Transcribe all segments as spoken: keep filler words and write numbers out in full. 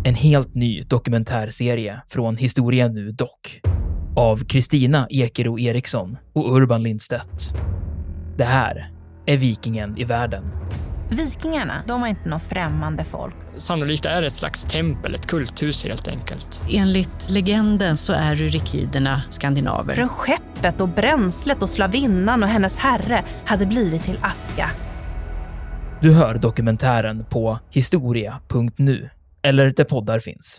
En helt ny dokumentärserie från Historia Nu Dock av Kristina Ekero Eriksson och Urban Lindstedt. Det här är Vikingen i världen. Vikingarna, de var inte något främmande folk. Sannolikt är det ett slags tempel, ett kulthus helt enkelt. Enligt legenden så är rykiderna skandinaver. Från skeppet och bränslet och slavinnan och hennes herre hade blivit till aska. Du hör dokumentären på historia punkt nu eller där poddar finns.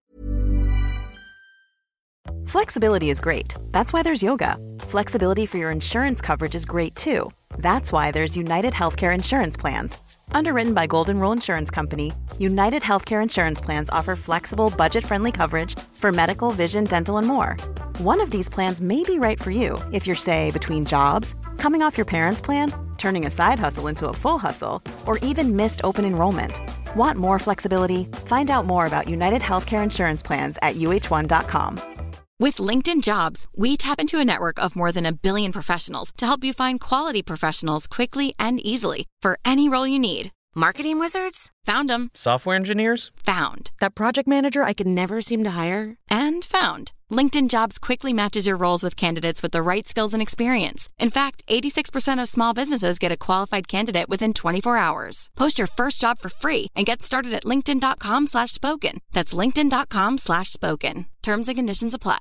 Flexibility is great. That's why there's yoga. Flexibility for your insurance coverage is great too. That's why there's United Healthcare Insurance Plans. Underwritten by Golden Rule Insurance Company, United Healthcare Insurance Plans offer flexible, budget-friendly coverage for medical, vision, dental, and more. One of these plans may be right for you if you're, say, between jobs, coming off your parents' plan, turning a side hustle into a full hustle, or even missed open enrollment. Want more flexibility? Find out more about United Healthcare Insurance Plans at U H one dot com. With LinkedIn Jobs, we tap into a network of more than a billion professionals to help you find quality professionals quickly and easily for any role you need. Marketing wizards? Found them. Software engineers? Found. That project manager I could never seem to hire? And found. LinkedIn Jobs quickly matches your roles with candidates with the right skills and experience. In fact, eighty-six percent of small businesses get a qualified candidate within twenty-four hours. Post your first job for free and get started at linkedin.com slash spoken. That's linkedin.com slash spoken. Terms and conditions apply.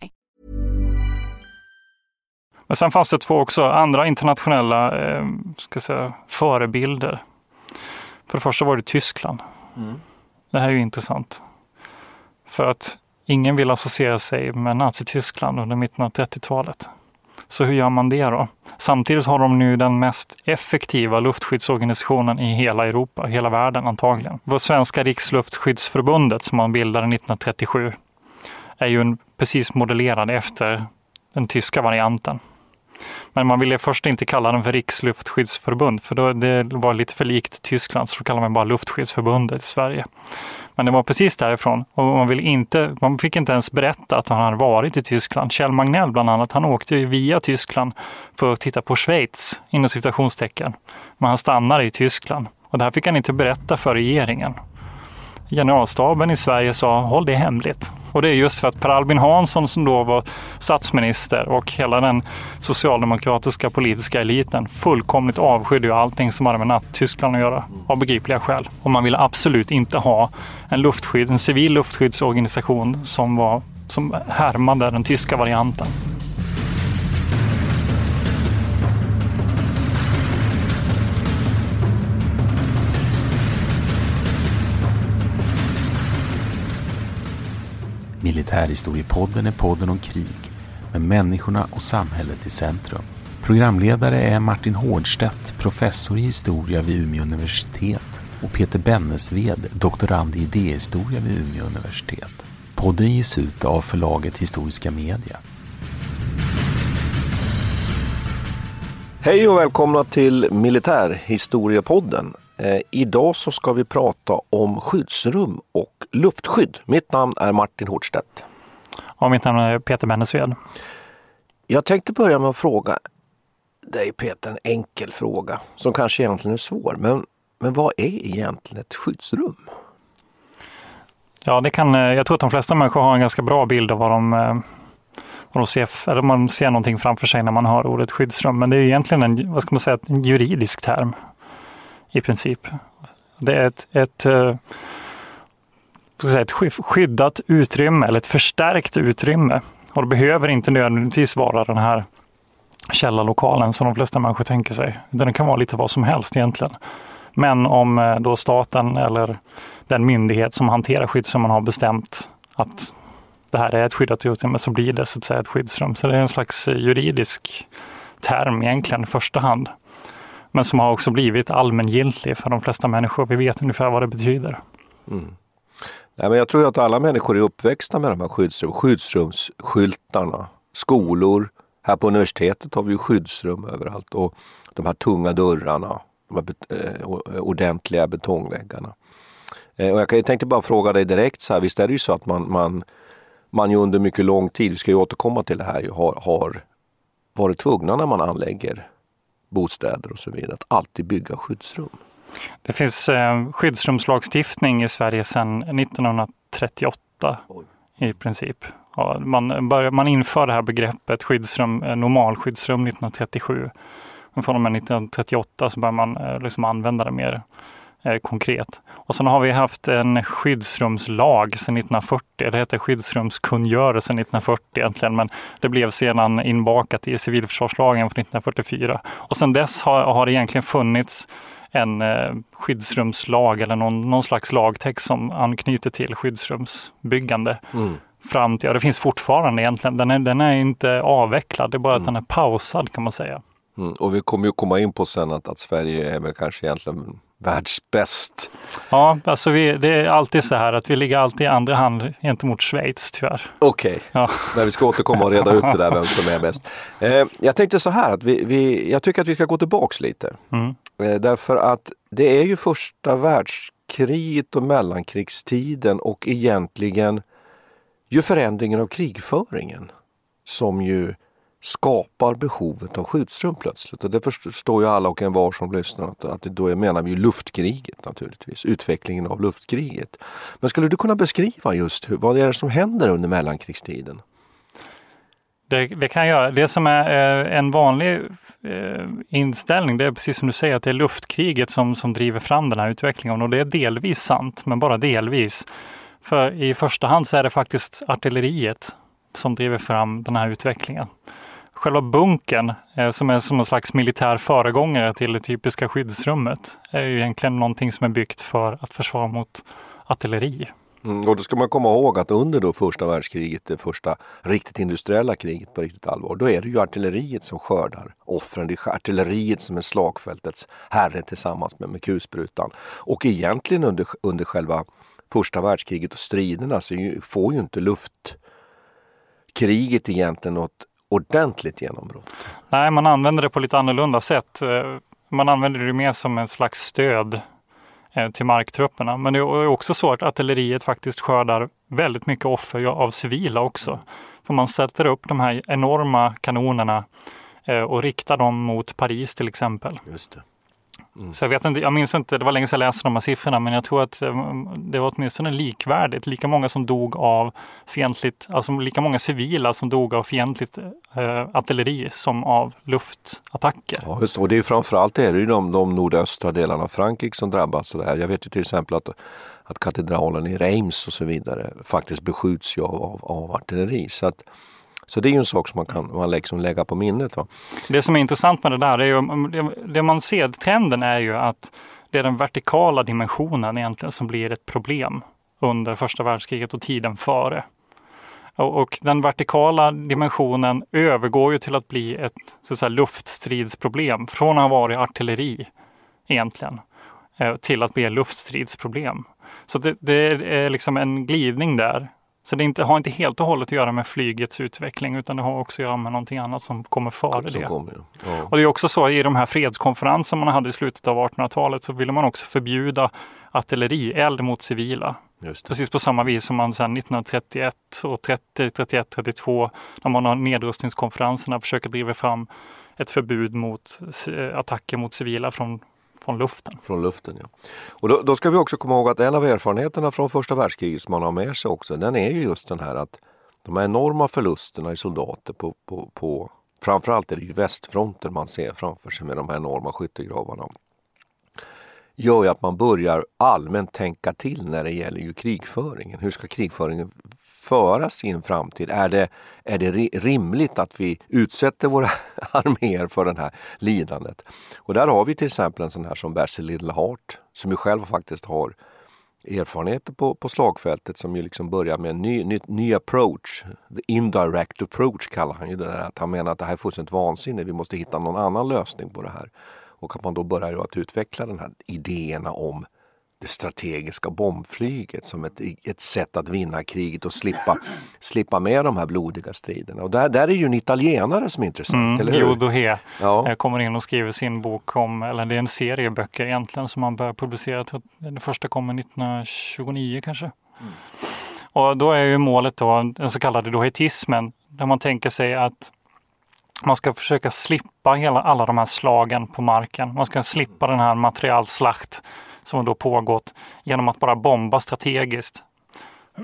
Men sen fanns det två också andra internationella eh, ska säga, förebilder. För det första var det Tyskland. Mm. Det här är ju intressant. För att ingen vill associera sig med Nazi-Tyskland under mitten av trettiotalet. Så hur gör man det då? Samtidigt har de nu den mest effektiva luftskyddsorganisationen i hela Europa, hela världen antagligen. Vår svenska Riksluftsskyddsförbundet som man bildade nittonhundratrettiosju är ju en, precis modellerad efter den tyska varianten. Men man ville först inte kalla den för Riksluftsskyddsförbund för då det var lite för likt Tyskland, så då kallar man bara Luftskyddsförbundet i Sverige. Men det var precis därifrån och man ville inte, man fick inte ens berätta att han hade varit i Tyskland. Kjell Magnell bland annat, han åkte ju via Tyskland för att titta på Schweiz inom citationstecken. Men han stannade i Tyskland och det här fick han inte berätta för regeringen. Generalstaben i Sverige sa, håll det hemligt. Och det är just för att Per Albin Hansson som då var statsminister och hela den socialdemokratiska politiska eliten fullkomligt avskydde allting som hade med Tyskland att göra av begripliga skäl. Och man ville absolut inte ha en luftskydd, en civil luftskyddsorganisation som, var, som härmade den tyska varianten. Militärhistoriepodden är podden om krig med människorna och samhället i centrum. Programledare är Martin Hårdstedt, professor i historia vid Umeå universitet och Peter Bennesved, doktorand i idéhistoria vid Umeå universitet. Podden ges ut av förlaget Historiska Media. Hej och välkomna till Militärhistoriepodden. Eh, idag så ska vi prata om skyddsrum och luftskydd. Mitt namn är Martin Hårdstedt. Och mitt namn är Peter Bennesved. Jag tänkte börja med att fråga dig Peter en enkel fråga som kanske egentligen är svår. Men, men vad är egentligen ett skyddsrum? Ja, det kan, jag tror att de flesta människor har en ganska bra bild av vad de, vad de ser, eller man ser någonting framför sig när man hör ordet skyddsrum. Men det är egentligen en, vad ska man säga, en juridisk term. I princip. Det är ett, ett, ett skyddat utrymme eller ett förstärkt utrymme. Och det behöver inte nödvändigtvis vara den här källarlokalen som de flesta människor tänker sig. Utan det kan vara lite vad som helst egentligen. Men om då staten eller den myndighet som hanterar skyddsrum har bestämt att det här är ett skyddat utrymme så blir det så att säga ett skyddsrum. Så det är en slags juridisk term egentligen i första hand. Men som har också blivit allmängiltig för de flesta människor. Vi vet ungefär vad det betyder. Mm. Nej, men jag tror att alla människor är uppväxta med de här skyddsrum, skyddsrumsskyltarna. Skolor, här på universitetet har vi ju skyddsrum överallt. Och de här tunga dörrarna, de här bet- eh, ordentliga betongväggarna. Eh, och jag tänkte bara fråga dig direkt så här, visst är det ju så att man, man, man ju under mycket lång tid, vi ska ju återkomma till det här, ju, har, har varit tvungna när man anlägger bostäder och så vidare, att alltid bygga skyddsrum. Det finns eh, skyddsrumslagstiftning i Sverige sedan nittonhundratrettio trettioåtta i princip. Ja, man, börjar, man inför det här begreppet skyddsrum, normalskyddsrum nittonhundratrettiosju. Men från och med nittonhundratrettioåtta så börjar man eh, liksom använda det mer eh, konkret. Och sen har vi haft en skyddsrumslag sedan nittonhundrafyrtio. Det heter skyddsrumskungörelsen nittonhundrafyrtio egentligen, men det blev sedan inbakat i civilförsvarslagen från nittonhundrafyrtiofyra. Och sedan dess har, har det egentligen funnits en eh, skyddsrumslag eller någon, någon slags lagtext som anknyter till skyddsrumsbyggande. Mm. Fram till, ja, det finns fortfarande egentligen. Den är, den är inte avvecklad, det är bara mm. att den är pausad kan man säga. Mm. Och vi kommer ju komma in på sen att, att Sverige är väl kanske egentligen världsbäst. Ja, alltså vi, det är alltid så här att vi ligger alltid i andra hand gentemot Schweiz tyvärr. Okej, okay. Ja. Men vi ska återkomma och reda ut det där vem som är bäst. Eh, jag tänkte så här, att vi, vi, jag tycker att vi ska gå tillbaks lite. Mm. Eh, därför att det är ju första världskriget och mellankrigstiden och egentligen ju förändringen av krigföringen som ju skapar behovet av skyddsrum plötsligt. Och det förstår ju alla och en var som lyssnar att, att det då är, menar vi ju luftkriget naturligtvis. Utvecklingen av luftkriget. Men skulle du kunna beskriva just hur, vad är det som händer under mellankrigstiden? Det, det kan jag göra. Det som är eh, en vanlig eh, inställning, det är precis som du säger att det är luftkriget som, som driver fram den här utvecklingen. Och det är delvis sant, men bara delvis. För i första hand så är det faktiskt artilleriet som driver fram den här utvecklingen. Själva bunkern, eh, som är som en slags militär föregångare till det typiska skyddsrummet, är ju egentligen någonting som är byggt för att försvara mot artilleri. Mm, och då ska man komma ihåg att under då första världskriget, det första riktigt industriella kriget på riktigt allvar, då är det ju artilleriet som skördar offren. Det är artilleriet som är slagfältets herre tillsammans med, med kulsprutan. Och egentligen under, under själva första världskriget och striderna så får ju inte luftkriget egentligen något ordentligt genombrott. Nej, man använder det på lite annorlunda sätt. Man använder det mer som en slags stöd till marktrupperna. Men det är också så att artilleriet faktiskt skördar väldigt mycket offer av civila också. För man sätter upp de här enorma kanonerna och riktar dem mot Paris till exempel. Just det. Mm. Så jag vet inte, jag minns inte, det var länge sedan jag läste de här siffrorna, men jag tror att det var åtminstone likvärdigt. Lika många som dog av fientligt, alltså lika många civila som dog av fientligt eh, artilleri som av luftattacker. Ja, just, och det är framförallt är det ju de, de nordöstra delarna av Frankrike som drabbas av det här. Jag vet ju till exempel att, att katedralen i Reims och så vidare faktiskt beskjuts ju av, av, av artilleri. Så att Så det är ju en sak som man kan man liksom lägga på minnet. Va? Det som är intressant med det där är ju, det, det man ser, trenden är ju att det är den vertikala dimensionen egentligen som blir ett problem under första världskriget och tiden före. Och, och den vertikala dimensionen övergår ju till att bli ett så att säga, luftstridsproblem från att ha varit artilleri egentligen till att bli ett luftstridsproblem. Så det, det är liksom en glidning där. Så det inte, har inte helt och hållet att göra med flygets utveckling utan det har också att göra med någonting annat som kommer före som det. Kommer, ja. Och det är också så i de här fredskonferenserna man hade i slutet av artonhundratalet så ville man också förbjuda artillerield mot civila. Just det. Precis på samma vis som man sedan nittonhundratrettioett och trettio, trettioett, trettiotvå när man har nedrustningskonferenserna försöker driva fram ett förbud mot attacker mot civila från Från luften. Från luften, ja. Och då, då ska vi också komma ihåg att en av erfarenheterna från första världskriget som man har med sig också, den är ju just den här att de här enorma förlusterna i soldater på, på, på framförallt är det ju västfronten man ser framför sig med de här enorma skyttegravarna. Gör ju att man börjar allmänt tänka till när det gäller ju krigföringen. Hur ska krigföringen föras i en framtid? Är det, är det rimligt att vi utsätter våra arméer för det här lidandet? Och där har vi till exempel en sån här som Basil Littleheart som ju själv faktiskt har erfarenheter på, på slagfältet som ju liksom börjar med en ny, ny, ny approach. The indirect approach kallar han ju det där. Att han menar att det här är fullständigt vansinne. Vi måste hitta någon annan lösning på det här. Och att man då börjar att utveckla den här idéerna om det strategiska bombflyget som ett, ett sätt att vinna kriget och slippa, slippa med de här blodiga striderna. Och där, där är ju en italienare som är intressant, mm, eller hur? Jo, Dohe ja. kommer in och skriver sin bok om, eller det är en serie böcker egentligen som man börjar publicera. Den första kommer nittonhundratjugonio kanske. Mm. Och då är ju målet då den så kallade dohetismen där man tänker sig att man ska försöka slippa hela, alla de här slagen på marken. Man ska slippa den här materialslakt som har då pågått genom att bara bomba strategiskt.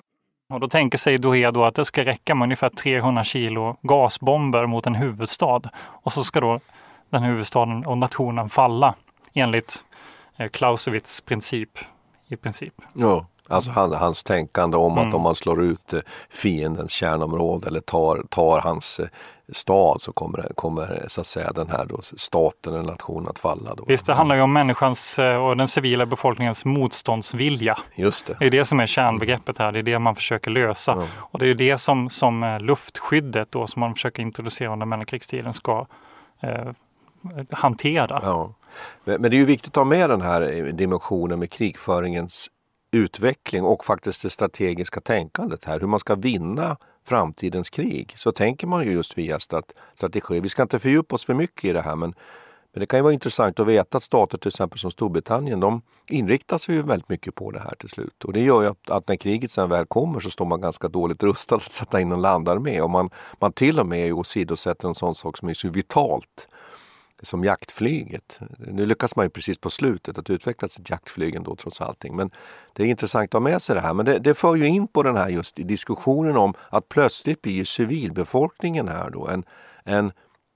Och då tänker sig Douhet då att det ska räcka med ungefär trehundra kilo gasbomber mot en huvudstad. Och så ska då den huvudstaden och nationen falla enligt eh, Clausewitz princip i princip. Ja, alltså han, hans tänkande om Mm. att om man slår ut eh, fiendens kärnområde eller tar, tar hans eh, stad så kommer, kommer så att säga den här då, staten eller nationen att falla. Då. Visst, det handlar ju om människans eh, och den civila befolkningens motståndsvilja. Just det. Det är det som är kärnbegreppet här, det är det man försöker lösa. Ja. Och det är det som, som eh, luftskyddet då, som man försöker introducera under mellankrigstiden ska eh, hantera. Ja. Men, men det är ju viktigt att ha med den här dimensionen med krigföringens utveckling och faktiskt det strategiska tänkandet här. Hur man ska vinna framtidens krig. Så tänker man ju just via strat- strategi. Vi ska inte fördjupa oss för mycket i det här, men, men det kan ju vara intressant att veta att stater till exempel som Storbritannien, de inriktar sig ju väldigt mycket på det här till slut. Och det gör ju att, att när kriget sen väl kommer så står man ganska dåligt rustad att sätta in en landarmé. Och man, man till och med åsidosätter en sån sak som är så vitalt som jaktflyget. Nu lyckas man ju precis på slutet att utveckla sitt jaktflyg ändå trots allting. Men det är intressant att ha med sig det här. Men det, det för ju in på den här just i diskussionen om att plötsligt blir civilbefolkningen här då en, en,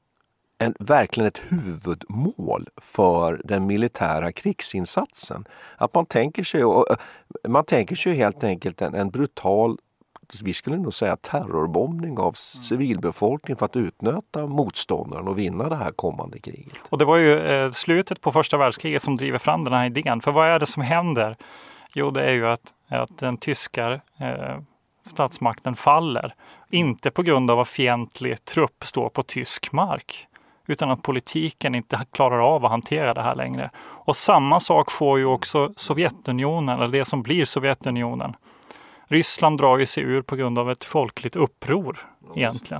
en verkligen ett huvudmål för den militära krigsinsatsen. Att man tänker sig, man tänker sig helt enkelt en, en brutal, vi skulle nog säga terrorbombning av civilbefolkningen för att utnöta motståndaren och vinna det här kommande kriget. Och det var ju eh, slutet på första världskriget som driver fram den här idén. För vad är det som händer? Jo, det är ju att, att den tyska eh, statsmakten faller. Inte på grund av att fientlig trupp står på tysk mark, utan att politiken inte klarar av att hantera det här längre. Och samma sak får ju också Sovjetunionen, eller det som blir Sovjetunionen. Ryssland drar ju sig ur på grund av ett folkligt uppror egentligen.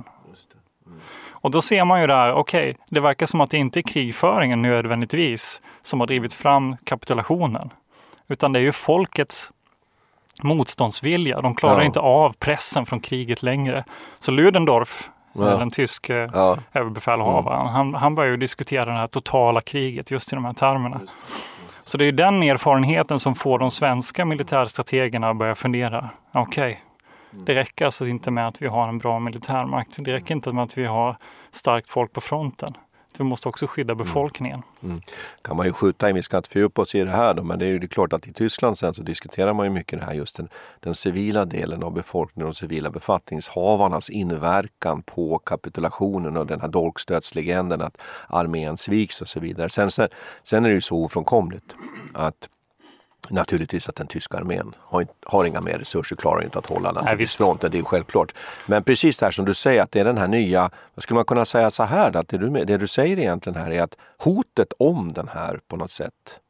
Och då ser man ju där, okej, okay, det verkar som att det inte är krigföringen nödvändigtvis som har drivit fram kapitulationen. Utan det är ju folkets motståndsvilja. De klarar ja. inte av pressen från kriget längre. Så Ludendorff, ja. den tyske ja. överbefälhavaren, mm. han, han börjar ju diskutera det här totala kriget just i de här termerna. Så det är den erfarenheten som får de svenska militärstrategerna att börja fundera. Okej, okay, det räcker alltså inte med att vi har en bra militärmakt. Det räcker inte med att vi har starkt folk på fronten. Vi måste också skydda befolkningen. Mm. Mm. Kan man ju skjuta in, vi ska inte fördjupa oss i det här då, men det är ju det klart att i Tyskland sen så diskuterar man ju mycket det här just den, den civila delen av befolkningen och civila befattningshavarnas inverkan på kapitulationen och den här dolkstötslegenden att armén sviks och så vidare. Sen, sen, sen är det ju så ofrånkomligt att naturligtvis att den tyska armén har, har inga mer resurser, klarar inte att hålla den fronten, det är ju självklart. Men precis här som du säger att det är den här nya, vad skulle man kunna säga så här, att det du, det du säger egentligen här är att hotet om den här på något sätt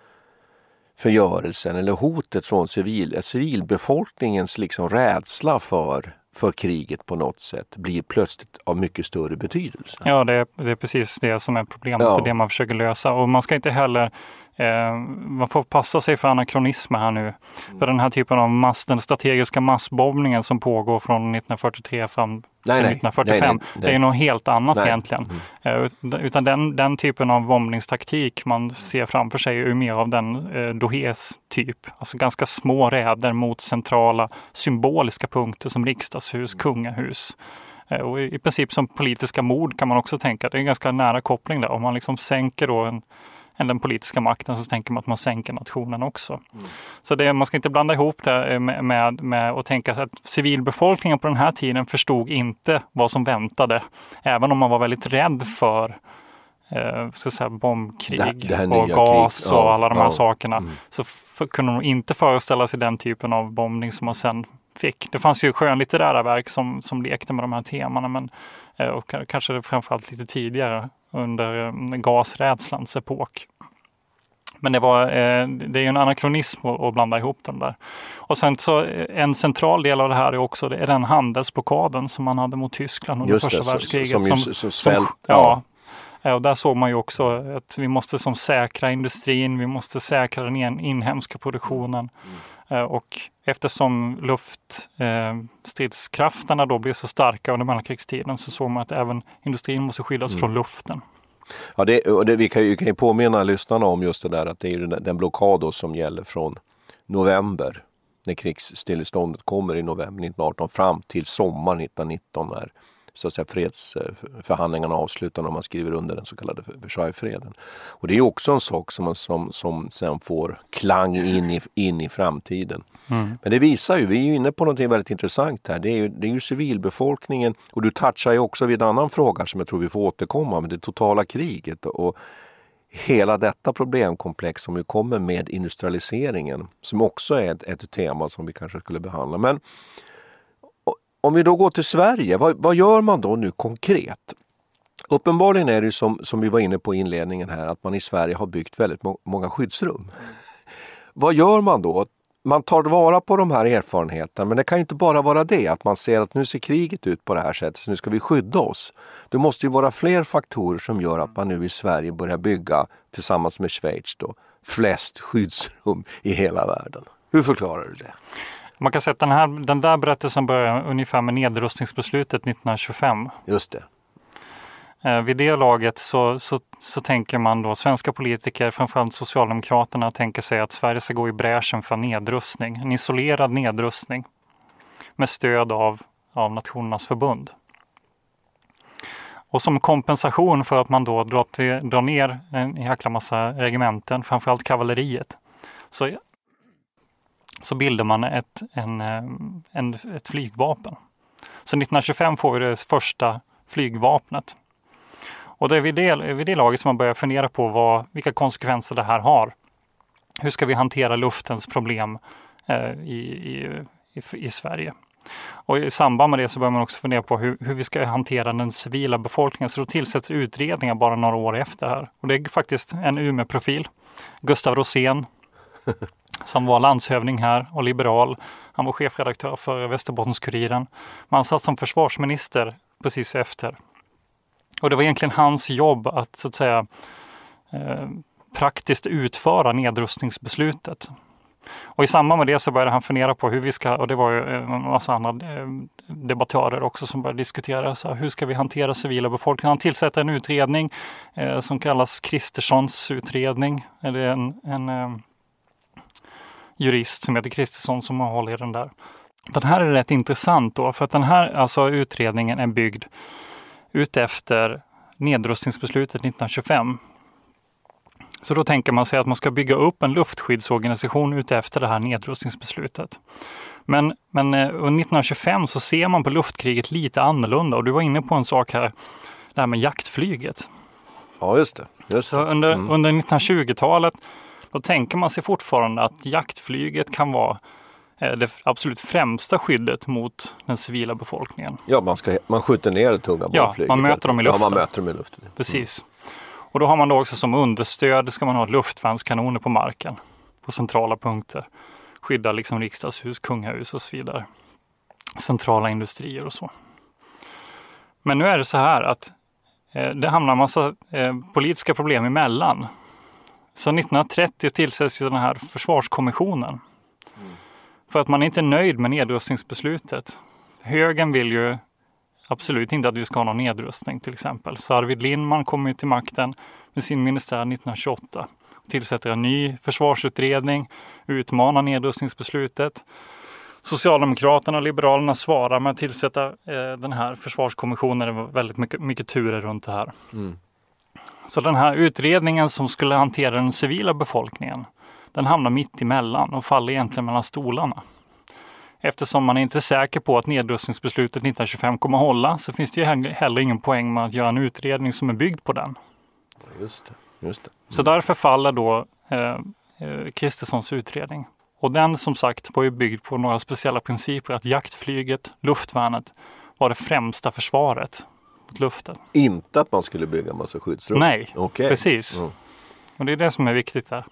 förgörelsen eller hotet från civil, civilbefolkningens liksom rädsla för för kriget på något sätt blir plötsligt av mycket större betydelse. Ja, det är, det är precis det som är problemet, ja. det är det man försöker lösa. Och man ska inte heller, eh, man får passa sig för anakronismer här nu. Mm. För den här typen av mass, den strategiska massbombningen som pågår från nittonhundrafyrtiotre fram till nej, nittonhundrafyrtiofem, nej, nej, nej. det är något helt annat nej. egentligen. Mm. Eh, utan den, den typen av bombningstaktik man ser framför sig är mer av den eh, Douhets typ. Alltså ganska små räder mot centrala symboliska punkter som riksdagshus, kungahus. Eh, och i, i princip som politiska mord kan man också tänka. Det är en ganska nära koppling där. Om man liksom sänker då en än den politiska makten så tänker man att man sänker nationen också. Mm. Så det, man ska inte blanda ihop det med, med, med att tänka att civilbefolkningen på den här tiden förstod inte vad som väntade. Även om man var väldigt rädd för eh, ska säga, bombkrig det, det och gas krig. och ja, alla de här ja. sakerna. Mm. Så för, kunde de inte föreställa sig den typen av bombning som man sen fick. Det fanns ju skönlitterära verk som, som lekte med de här temana, men eh, och kanske framförallt lite tidigare under gasrädslans epok. Men det var eh, det är ju en anakronism att, att blanda ihop den där. Och sen så en central del av det här är också det är den handelsblockaden som man hade mot Tyskland under första det, världskriget. Som, som, som, som, som ja. ja. Och där såg man ju också att vi måste som säkra industrin, vi måste säkra den in, inhemska produktionen. Mm. Och eftersom luftstridskrafterna eh, då blev så starka under mellankrigstiden så såg man att även industrin måste skyddas mm. från luften. Ja, det, och det, vi kan ju, kan ju påminna lyssnarna om just det där att det är ju den, den blockad då som gäller från november när krigsstilleståndet kommer i november nittonhundraarton fram till sommar nittonhundranitton när så att säga fredsförhandlingarna avslutar när man skriver under den så kallade Versaillesfreden. Och det är också en sak som, som, som sen får klang in i, in i framtiden. Mm. Men det visar ju, vi är ju inne på något väldigt intressant här. Det är ju, det är ju civilbefolkningen, och du touchar ju också vid en annan fråga som jag tror vi får återkomma med, det totala kriget och hela detta problemkomplex som ju kommer med industrialiseringen, som också är ett, ett tema som vi kanske skulle behandla. Men om vi då går till Sverige, vad, vad gör man då nu konkret? Uppenbarligen är det som, som vi var inne på i inledningen här, att man i Sverige har byggt väldigt må- många skyddsrum. Vad gör man då? Man tar vara på de här erfarenheterna, men det kan ju inte bara vara det, att man ser att nu ser kriget ut på det här sättet, så nu ska vi skydda oss. Det måste ju vara fler faktorer som gör att man nu i Sverige börjar bygga, tillsammans med Schweiz då, flest skyddsrum i hela världen. Hur förklarar du det? Man kan säga att den, här, den där berättelsen börjar ungefär med nedrustningsbeslutet nittonhundratjugofem. Just det. Eh, vid det laget så, så, så tänker man då, svenska politiker, framförallt Socialdemokraterna, tänker sig att Sverige ska gå i bräschen för nedrustning. En isolerad nedrustning med stöd av, av Nationernas förbund. Och som kompensation för att man då drar, till, drar ner en jäkla massa regementen, framförallt kavalleriet, så så bildar man ett, en, en, ett flygvapen. Så nittonhundratjugofem får vi det första flygvapnet. Och det är vid det, vid det laget som man börjar fundera på vad, vilka konsekvenser det här har. Hur ska vi hantera luftens problem eh, i, i, i, i Sverige? Och i samband med det så börjar man också fundera på hur, hur vi ska hantera den civila befolkningen. Så då tillsätts utredningar bara några år efter här. Och det är faktiskt en Umeå-profil. Gustav Rosén, som var landshövding här och liberal. Han var chefredaktör för Västerbottens-Kuriren. Man satt som försvarsminister precis efter. Och det var egentligen hans jobb att så att säga eh, praktiskt utföra nedrustningsbeslutet. Och i samband med det så började han fundera på hur vi ska, och det var ju en massa andra eh, debattörer också som började diskutera så här, hur ska vi hantera civila befolkningen. Han tillsätter en utredning eh, som kallas Kristerssons utredning. Eller en, en eh, jurist som heter Kristersson som håller i den där. Den här är rätt intressant då, för att den här alltså, utredningen är byggd utefter nedrustningsbeslutet nittonhundratjugofem. Så då tänker man sig att man ska bygga upp en luftskyddsorganisation utefter det här nedrustningsbeslutet. Men, men under nittonhundratjugofem så ser man på luftkriget lite annorlunda, och du var inne på en sak här, det här med jaktflyget. Ja, just det. Just det. Så under, mm. under nittonhundratjugotalet då tänker man sig fortfarande att jaktflyget kan vara det absolut främsta skyddet mot den civila befolkningen. Ja, man, ska, man skjuter ner det tunga bombflyget. Ja, man möter dem i luften. Ja, man möter dem i luften. Precis. Mm. Och då har man då också som understöd ska man ha luftvärnskanoner på marken. På centrala punkter. Skydda liksom riksdagshus, kungahus och så vidare. Centrala industrier och så. Men nu är det så här att eh, det hamnar en massa eh, politiska problem emellan. Så nittonhundratrettio tillsätts ju den här försvarskommissionen. Mm. För att man är inte nöjd med nedrustningsbeslutet. Högern vill ju absolut inte att vi ska ha någon nedrustning till exempel. Så Arvid Lindman kommer ju till makten med sin ministär nittonhundratjugoåtta. Tillsätter en ny försvarsutredning, utmanar nedrustningsbeslutet. Socialdemokraterna och Liberalerna svarar med att tillsätta eh, den här försvarskommissionen. Det var väldigt mycket, mycket turer runt det här. Mm. Så den här utredningen som skulle hantera den civila befolkningen, den hamnar mitt emellan och faller egentligen mellan stolarna. Eftersom man är inte säker på att nedrustningsbeslutet nittonhundratjugofem kommer att hålla, så finns det ju heller ingen poäng med att göra en utredning som är byggd på den. Just det, just det. Mm. Så därför faller då eh, Kristerssons utredning. Och den som sagt var ju byggd på några speciella principer, att jaktflyget, luftvärnet var det främsta försvaret mot luften. Inte att man skulle bygga en massa skyddsrum? Nej, okay. Precis. Mm. Och det är det som är viktigt där.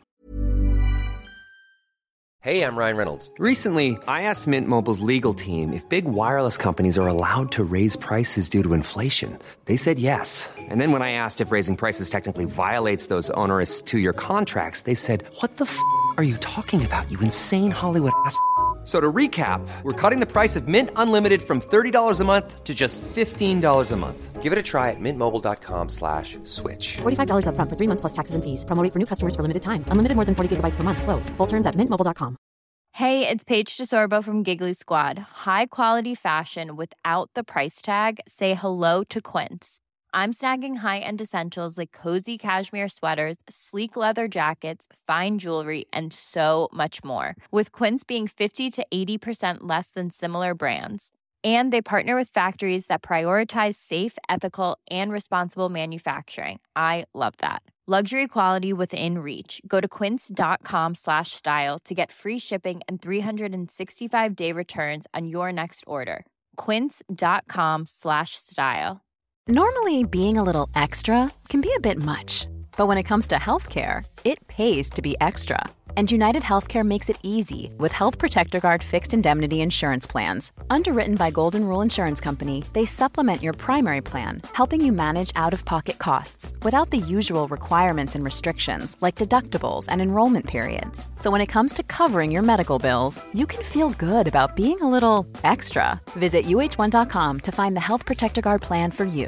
Hey, I'm Ryan Reynolds. Recently, I asked Mint Mobile's legal team if big wireless companies are allowed to raise prices due to inflation. They said yes. And then when I asked if raising prices technically violates those onerous two-year contracts, they said, what the f*** are you talking about, you insane Hollywood ass f- So to recap, we're cutting the price of Mint Unlimited from thirty dollars a month to just fifteen dollars a month. Give it a try at mintmobile.com slash switch. forty-five dollars up front for three months plus taxes and fees. Promo rate for new customers for limited time. Unlimited more than forty gigabytes per month. Slows full terms at mint mobile dot com. Hey, it's Paige DeSorbo from Giggly Squad. High quality fashion without the price tag. Say hello to Quince. I'm snagging high-end essentials like cozy cashmere sweaters, sleek leather jackets, fine jewelry, and so much more. With Quince being fifty to eighty percent less than similar brands. And they partner with factories that prioritize safe, ethical, and responsible manufacturing. I love that. Luxury quality within reach. Go to quince.com slash style to get free shipping and three sixty-five day returns on your next order. Quince.com slash style. Normally, being a little extra can be a bit much. But when it comes to healthcare, it pays to be extra. And United Healthcare makes it easy with Health Protector Guard fixed indemnity insurance plans. Underwritten by Golden Rule Insurance Company, they supplement your primary plan, helping you manage out-of-pocket costs without the usual requirements and restrictions like deductibles and enrollment periods. So when it comes to covering your medical bills, you can feel good about being a little extra. Visit U H one dot com to find the Health Protector Guard plan for you.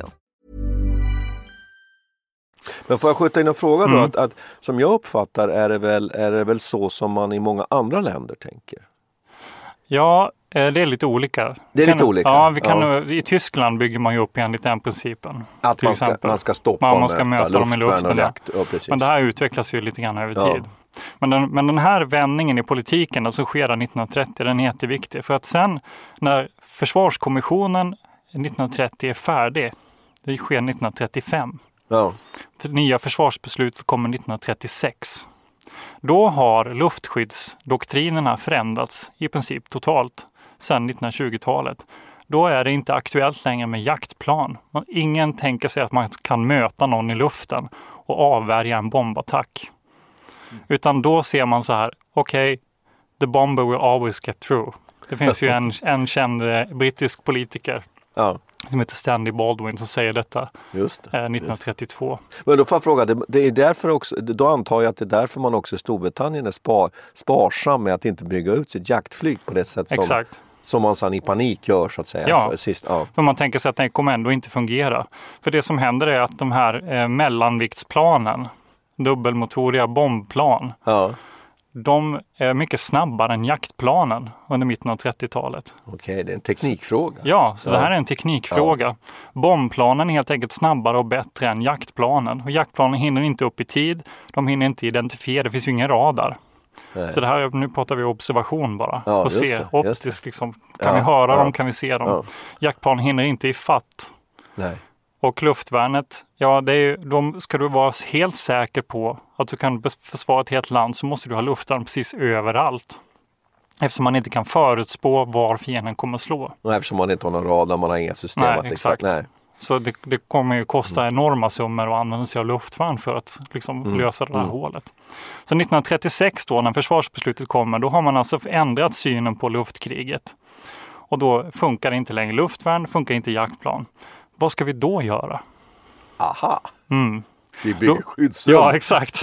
Men får jag skjuta in en fråga då? Mm. Att, att, som jag uppfattar är det, väl, är det väl så som man i många andra länder tänker? Ja, det är lite olika. Det är kan, lite olika? Ja, vi kan, ja. I Tyskland bygger man ju upp enligt den principen. Att man ska, man ska stoppa man, man ska möta dem i luften. Ja. Ja, men det här utvecklas ju lite grann över ja. tid. Men den, men den här vändningen i politiken som sker nittonhundratrettio, den är jätteviktig. För att sen när försvarskommissionen nittonhundratrettio är färdig, det sker nittonhundratrettiofem. Ja. Det nya försvarsbeslutet kommer nittonhundratrettiosex. Då har luftskyddsdoktrinerna förändrats i princip totalt sedan nittonhundratjugotalet. Då är det inte aktuellt längre med jaktplan. Ingen tänker sig att man kan möta någon i luften och avvärja en bombattack. Utan då ser man så här, okej, okay, the bomber will always get through. Det finns ju en, en känd brittisk politiker. Ja. Som heter Stanley Baldwin som säger detta just det, eh, nittonhundratrettiotvå. Just. Men då får jag fråga, det, det är därför också, då antar jag att det är därför man också i Storbritannien är spar, sparsam med att inte bygga ut sitt jaktflyg på det sätt som, Exakt. som man sedan i panik gör så att säga. Ja, för, sist, ja. för man tänker sig att det kommer ändå inte fungera. För det som händer är att de här eh, mellanviktsplanen, dubbelmotoriga bombplan, ja. De är mycket snabbare än jaktplanen under mitten av trettiotalet. Okej, det är en teknikfråga. Ja, så ja. Det här är en teknikfråga. Ja. Bombplanen är helt enkelt snabbare och bättre än jaktplanen. Och jaktplanen hinner inte upp i tid. De hinner inte identifiera. Det finns ju ingen radar. Nej. Så det här, nu pratar vi observation bara. Ja, och se det, optiskt liksom. Kan ja, vi höra ja. dem? Kan vi se dem? Ja. Jaktplanen hinner inte i fatt. Nej. Och luftvärnet, ja, det är, de ska du vara helt säker på att du kan försvara ett helt land så måste du ha luftvärn precis överallt. Eftersom man inte kan förutspå var fienden kommer slå. Och eftersom man inte har någon radar, man har inga system. Nej, att exakt. Nej. Så det, det kommer ju kosta mm. enorma summor att använda sig av luftvärn för att liksom mm. lösa det här mm. hålet. Så nittonhundratrettiosex då, när försvarsbeslutet kommer, då har man alltså ändrat synen på luftkriget. Och då funkar inte längre luftvärn, funkar inte jaktplan. Vad ska vi då göra? Aha. Mm. Vi bygger skyddsrum. Ja, exakt.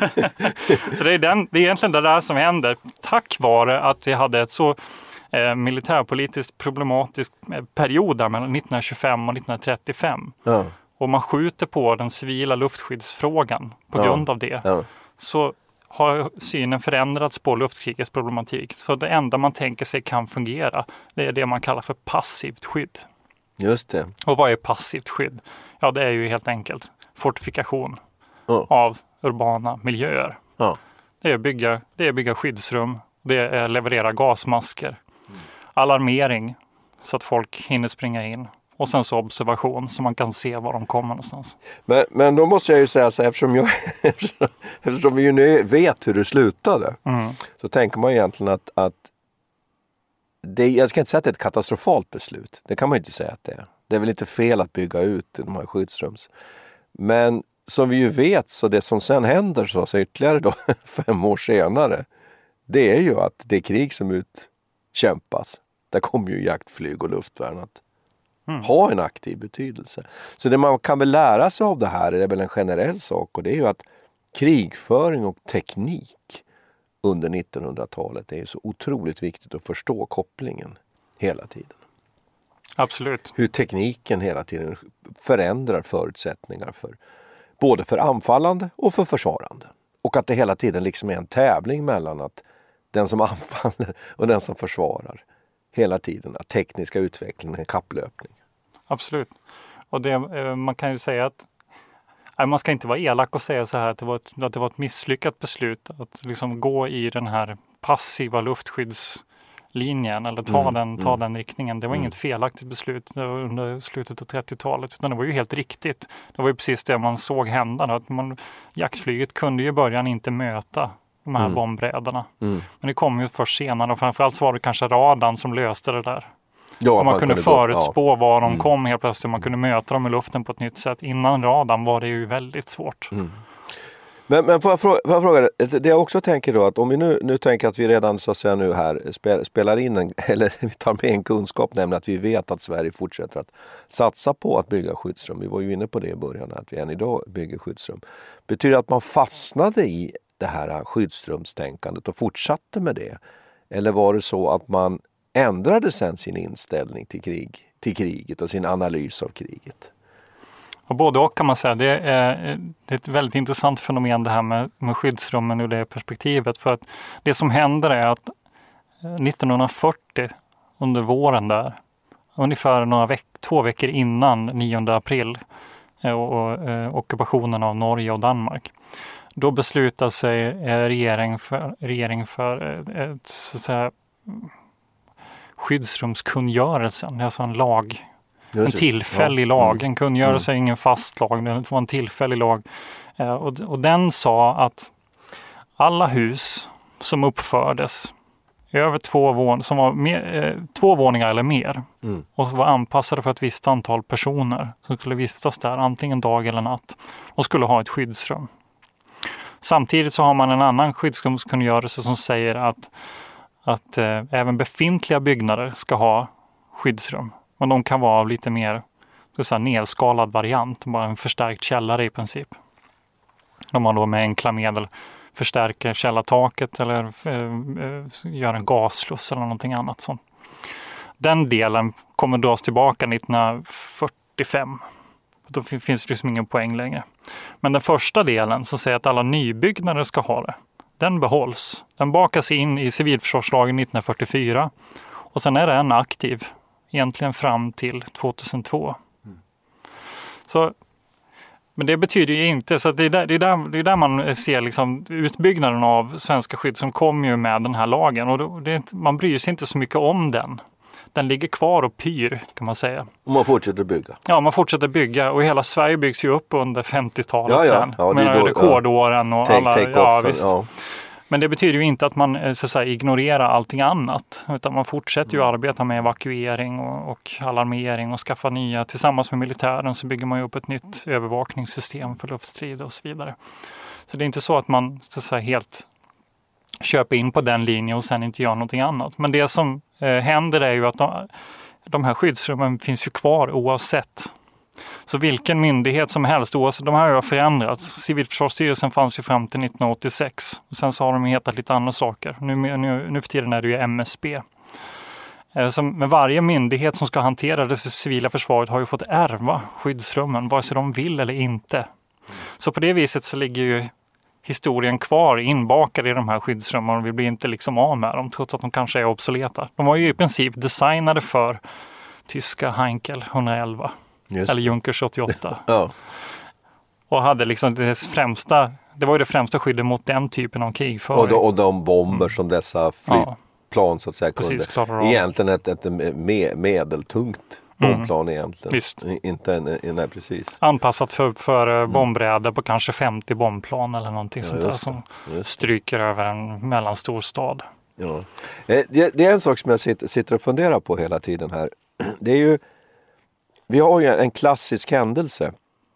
Så det är, den, det är egentligen det där som händer tack vare att vi hade ett så eh, militärpolitiskt problematisk period där mellan nittonhundratjugofem och nittonhundratrettiofem. Ja. Och man skjuter på den civila luftskyddsfrågan på ja. grund av det. Ja. Så har synen förändrats på luftkrigets problematik. Så det enda man tänker sig kan fungera, det är det man kallar för passivt skydd. Just det. Och vad är passivt skydd? Ja, det är ju helt enkelt fortifikation oh. av urbana miljöer. Oh. Det är bygga, det är bygga skyddsrum, det är leverera gasmasker, mm. alarmering så att folk hinner springa in och sen så observation så man kan se var de kommer någonstans. Men, men då måste jag ju säga så här, eftersom, jag, eftersom vi ju nu vet hur det slutade mm. så tänker man egentligen att, att det, jag ska inte säga att det är ett katastrofalt beslut. Det kan man inte säga att det är. Det är väl inte fel att bygga ut de här skyddsrums. Men som vi ju vet så det som sen händer så, så ytterligare då fem år senare, det är ju att det krig som utkämpas, där kommer ju jaktflyg och luftvärn att mm. ha en aktiv betydelse. Så det man kan väl lära sig av det här är väl en generell sak, och det är ju att krigföring och teknik under nittonhundratalet är ju så otroligt viktigt att förstå kopplingen hela tiden. Absolut. Hur tekniken hela tiden förändrar förutsättningar för både för anfallande och för försvarande. Och att det hela tiden liksom är en tävling mellan att den som anfaller och den som försvarar. Hela tiden, tekniska utvecklingen, en kapplöpning. Absolut. Och det, man kan ju säga att nej, man ska inte vara elak och säga så här att det var ett, att det var ett misslyckat beslut att liksom gå i den här passiva luftskyddslinjen eller ta, mm, den, ta mm. den riktningen. Det var mm. inget felaktigt beslut under slutet av trettiotalet utan det var ju helt riktigt. Det var ju precis det man såg hända. Att man, jaktflyget kunde ju i början inte möta de här mm. bombräderna. Mm. Men det kom ju först senare och framförallt så var det kanske radarn som löste det där. Ja, och man, man kunde, kunde förutspå ja. var de mm. kom helt plötsligt. Man kunde möta dem i luften på ett nytt sätt. Innan radarn var det ju väldigt svårt. Mm. Men, men får, jag fråga, får jag fråga, det jag också tänker då att om vi nu, nu tänker att vi redan så att säga nu här spel, spelar in en, eller vi tar med en kunskap, nämligen att vi vet att Sverige fortsätter att satsa på att bygga skyddsrum. Vi var ju inne på det i början, att vi än idag bygger skyddsrum. Betyder det att man fastnade i det här skyddsrumstänkandet och fortsatte med det? Eller var det så att man ändrade sen sin inställning till, krig, till kriget och sin analys av kriget? Och både och kan man säga. Det är, det är ett väldigt intressant fenomen det här med, med skyddsrummen ur det perspektivet. För att det som händer är att nittonhundrafyrtio under våren där, ungefär några veck, två veckor innan nionde april och, och eh, ockupationen av Norge och Danmark. Då beslutar sig eh, regering för, regering för eh, ett så att säga, skyddsrumskungörelsen, alltså en lag. En tillfällig ja. lag. En kungörelse är mm. ingen fast lag. Det var en tillfällig lag. Eh, och, och den sa att alla hus som uppfördes över två, vån, som var mer, eh, två våningar eller mer mm. och var anpassade för ett visst antal personer som skulle vistas där antingen dag eller natt och skulle ha ett skyddsrum. Samtidigt så har man en annan skyddsrumskungörelse som säger att, att eh, även befintliga byggnader ska ha skyddsrum. Men de kan vara av lite mer så nedskalad variant, bara en förstärkt källare i princip. Om man då med enkla medel förstärker källartaket eller eh, gör en gassluss eller någonting annat sånt. Den delen kommer dras tillbaka nittonhundrafyrtiofem. Då finns det liksom ingen poäng längre. Men den första delen som säger att alla nybyggnader ska ha det, den behålls. Den bakas in i civilförsvarslagen nittonhundrafyrtiofyra och sen är den aktiv egentligen fram till tvåtusentvå. Mm. Så, men det betyder ju inte, så att det, är där, det, är där, det är där man ser liksom utbyggnaden av svenska skydd som kommer ju med den här lagen. Och då, det, man bryr sig inte så mycket om den. Den ligger kvar och pyr kan man säga. Och man fortsätter bygga. Ja, man fortsätter bygga och hela Sverige byggs ju upp under femtiotalet ja, ja. sen. Ja, med då, rekordåren och take, alla... Take ja, off, visst. Ja. Men det betyder ju inte att man så att säga, ignorerar allting annat. Utan man fortsätter ju att arbeta med evakuering och, och alarmering och skaffa nya. Tillsammans med militären så bygger man ju upp ett nytt övervakningssystem för luftstrid och så vidare. Så det är inte så att man så att säga, helt köper in på den linjen och sen inte gör någonting annat. Men det som eh, händer är ju att de, de här skyddsrummen finns ju kvar oavsett. Så vilken myndighet som helst, oavsett, de här har förändrats. Civilförsvarsstyrelsen fanns ju fram till nittonhundraåttiosex. Och sen så har de hetat lite andra saker. Nu, nu, nu för tiden är det ju M S B. Så med varje myndighet som ska hantera det civila försvaret har ju fått ärva skyddsrummen, vare sig de vill eller inte. Så på det viset så ligger ju historien kvar inbakad i de här skyddsrummen och vi blir inte liksom av med dem trots att de kanske är obsoleta. De var ju i princip designade för tyska Heinkel etthundraelva. Just. Eller Junkers åttioåtta. Ja. Och hade liksom det främsta, det var ju det främsta skyddet mot den typen av krigföring. Och, de, och de bomber mm. som dessa flygplan ja. så att säga kunde. Precis, egentligen ett, ett med, medeltungt bombplan mm. egentligen. Visst. Inte en, en, nej, precis. Anpassat för, för mm. bombräder på kanske femtio bombplan eller någonting ja, sånt där som stryker över en mellanstor stad. Ja. Det, det är en sak som jag sitter, sitter och funderar på hela tiden här. Det är ju Vi har ju en klassisk händelse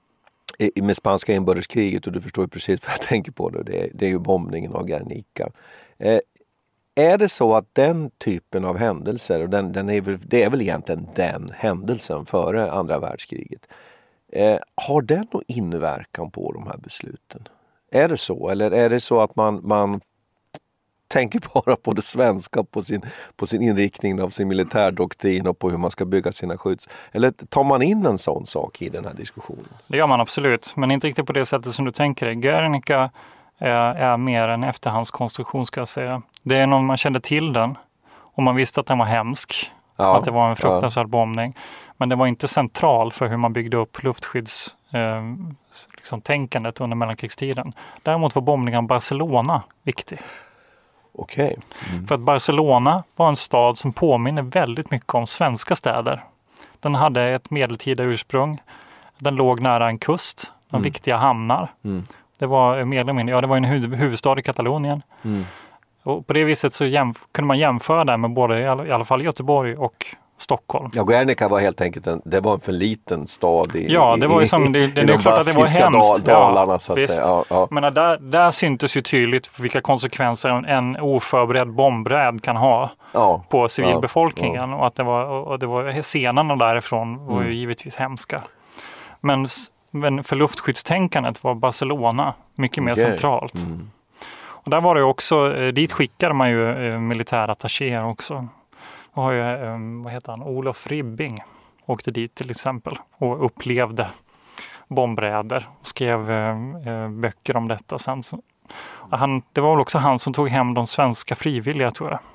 med spanska inbördeskriget och du förstår ju precis vad jag tänker på det. Det är, det är ju bombningen av Guernica. Eh, är det så att den typen av händelser, och den, den är väl, det är väl egentligen den händelsen före andra världskriget, eh, har den någon inverkan på de här besluten? Är det så? Eller är det så att man, man tänker bara på det svenska, på sin, på sin inriktning av sin militärdoktrin och på hur man ska bygga sina skydds... Eller tar man in en sån sak i den här diskussionen? Det gör man absolut, men inte riktigt på det sättet som du tänker dig. Guernica är, är mer en efterhandskonstruktion, ska jag säga. Det är någon man kände till den och man visste att den var hemsk. Ja, att det var en fruktansvärd ja. bombning. Men det var inte central för hur man byggde upp luftskydds eh, liksom, tänkandet under mellankrigstiden. Däremot var bombningen Barcelona viktig. Okej. Okay. Mm. För att Barcelona var en stad som påminner väldigt mycket om svenska städer. Den hade ett medeltida ursprung. Den låg nära en kust, de mm. viktiga hamnar. Mm. Det var mer eller mindre, ja, det var en huv- huvudstad i Katalonien. Mm. Och på det viset så jämf- kunde man jämföra det med både i alla, i alla fall Göteborg och Stockholm. Ja, Guernica var helt enkelt en, det var en för liten stad i, ja, det var ju som, det, det, i det är klart att det var hemskt. Dalarna, ja, så att säga. Ja, ja. Men där, där syntes ju tydligt vilka konsekvenser en, en oförberedd bombräd kan ha ja, på civilbefolkningen. Ja, ja. Och att det var, och det var scenerna därifrån var ju mm. givetvis hemska. Men, men för luftskyddstänkandet var Barcelona mycket mer okay. centralt. Mm. Och där var det också, dit skickade man ju militärattachéer också. Och har ju, vad heter han, Olof Ribbing åkte dit till exempel och upplevde bombräder och skrev eh, böcker om detta. Sen så, han, det var väl också han som tog hem de svenska frivilliga, tror jag.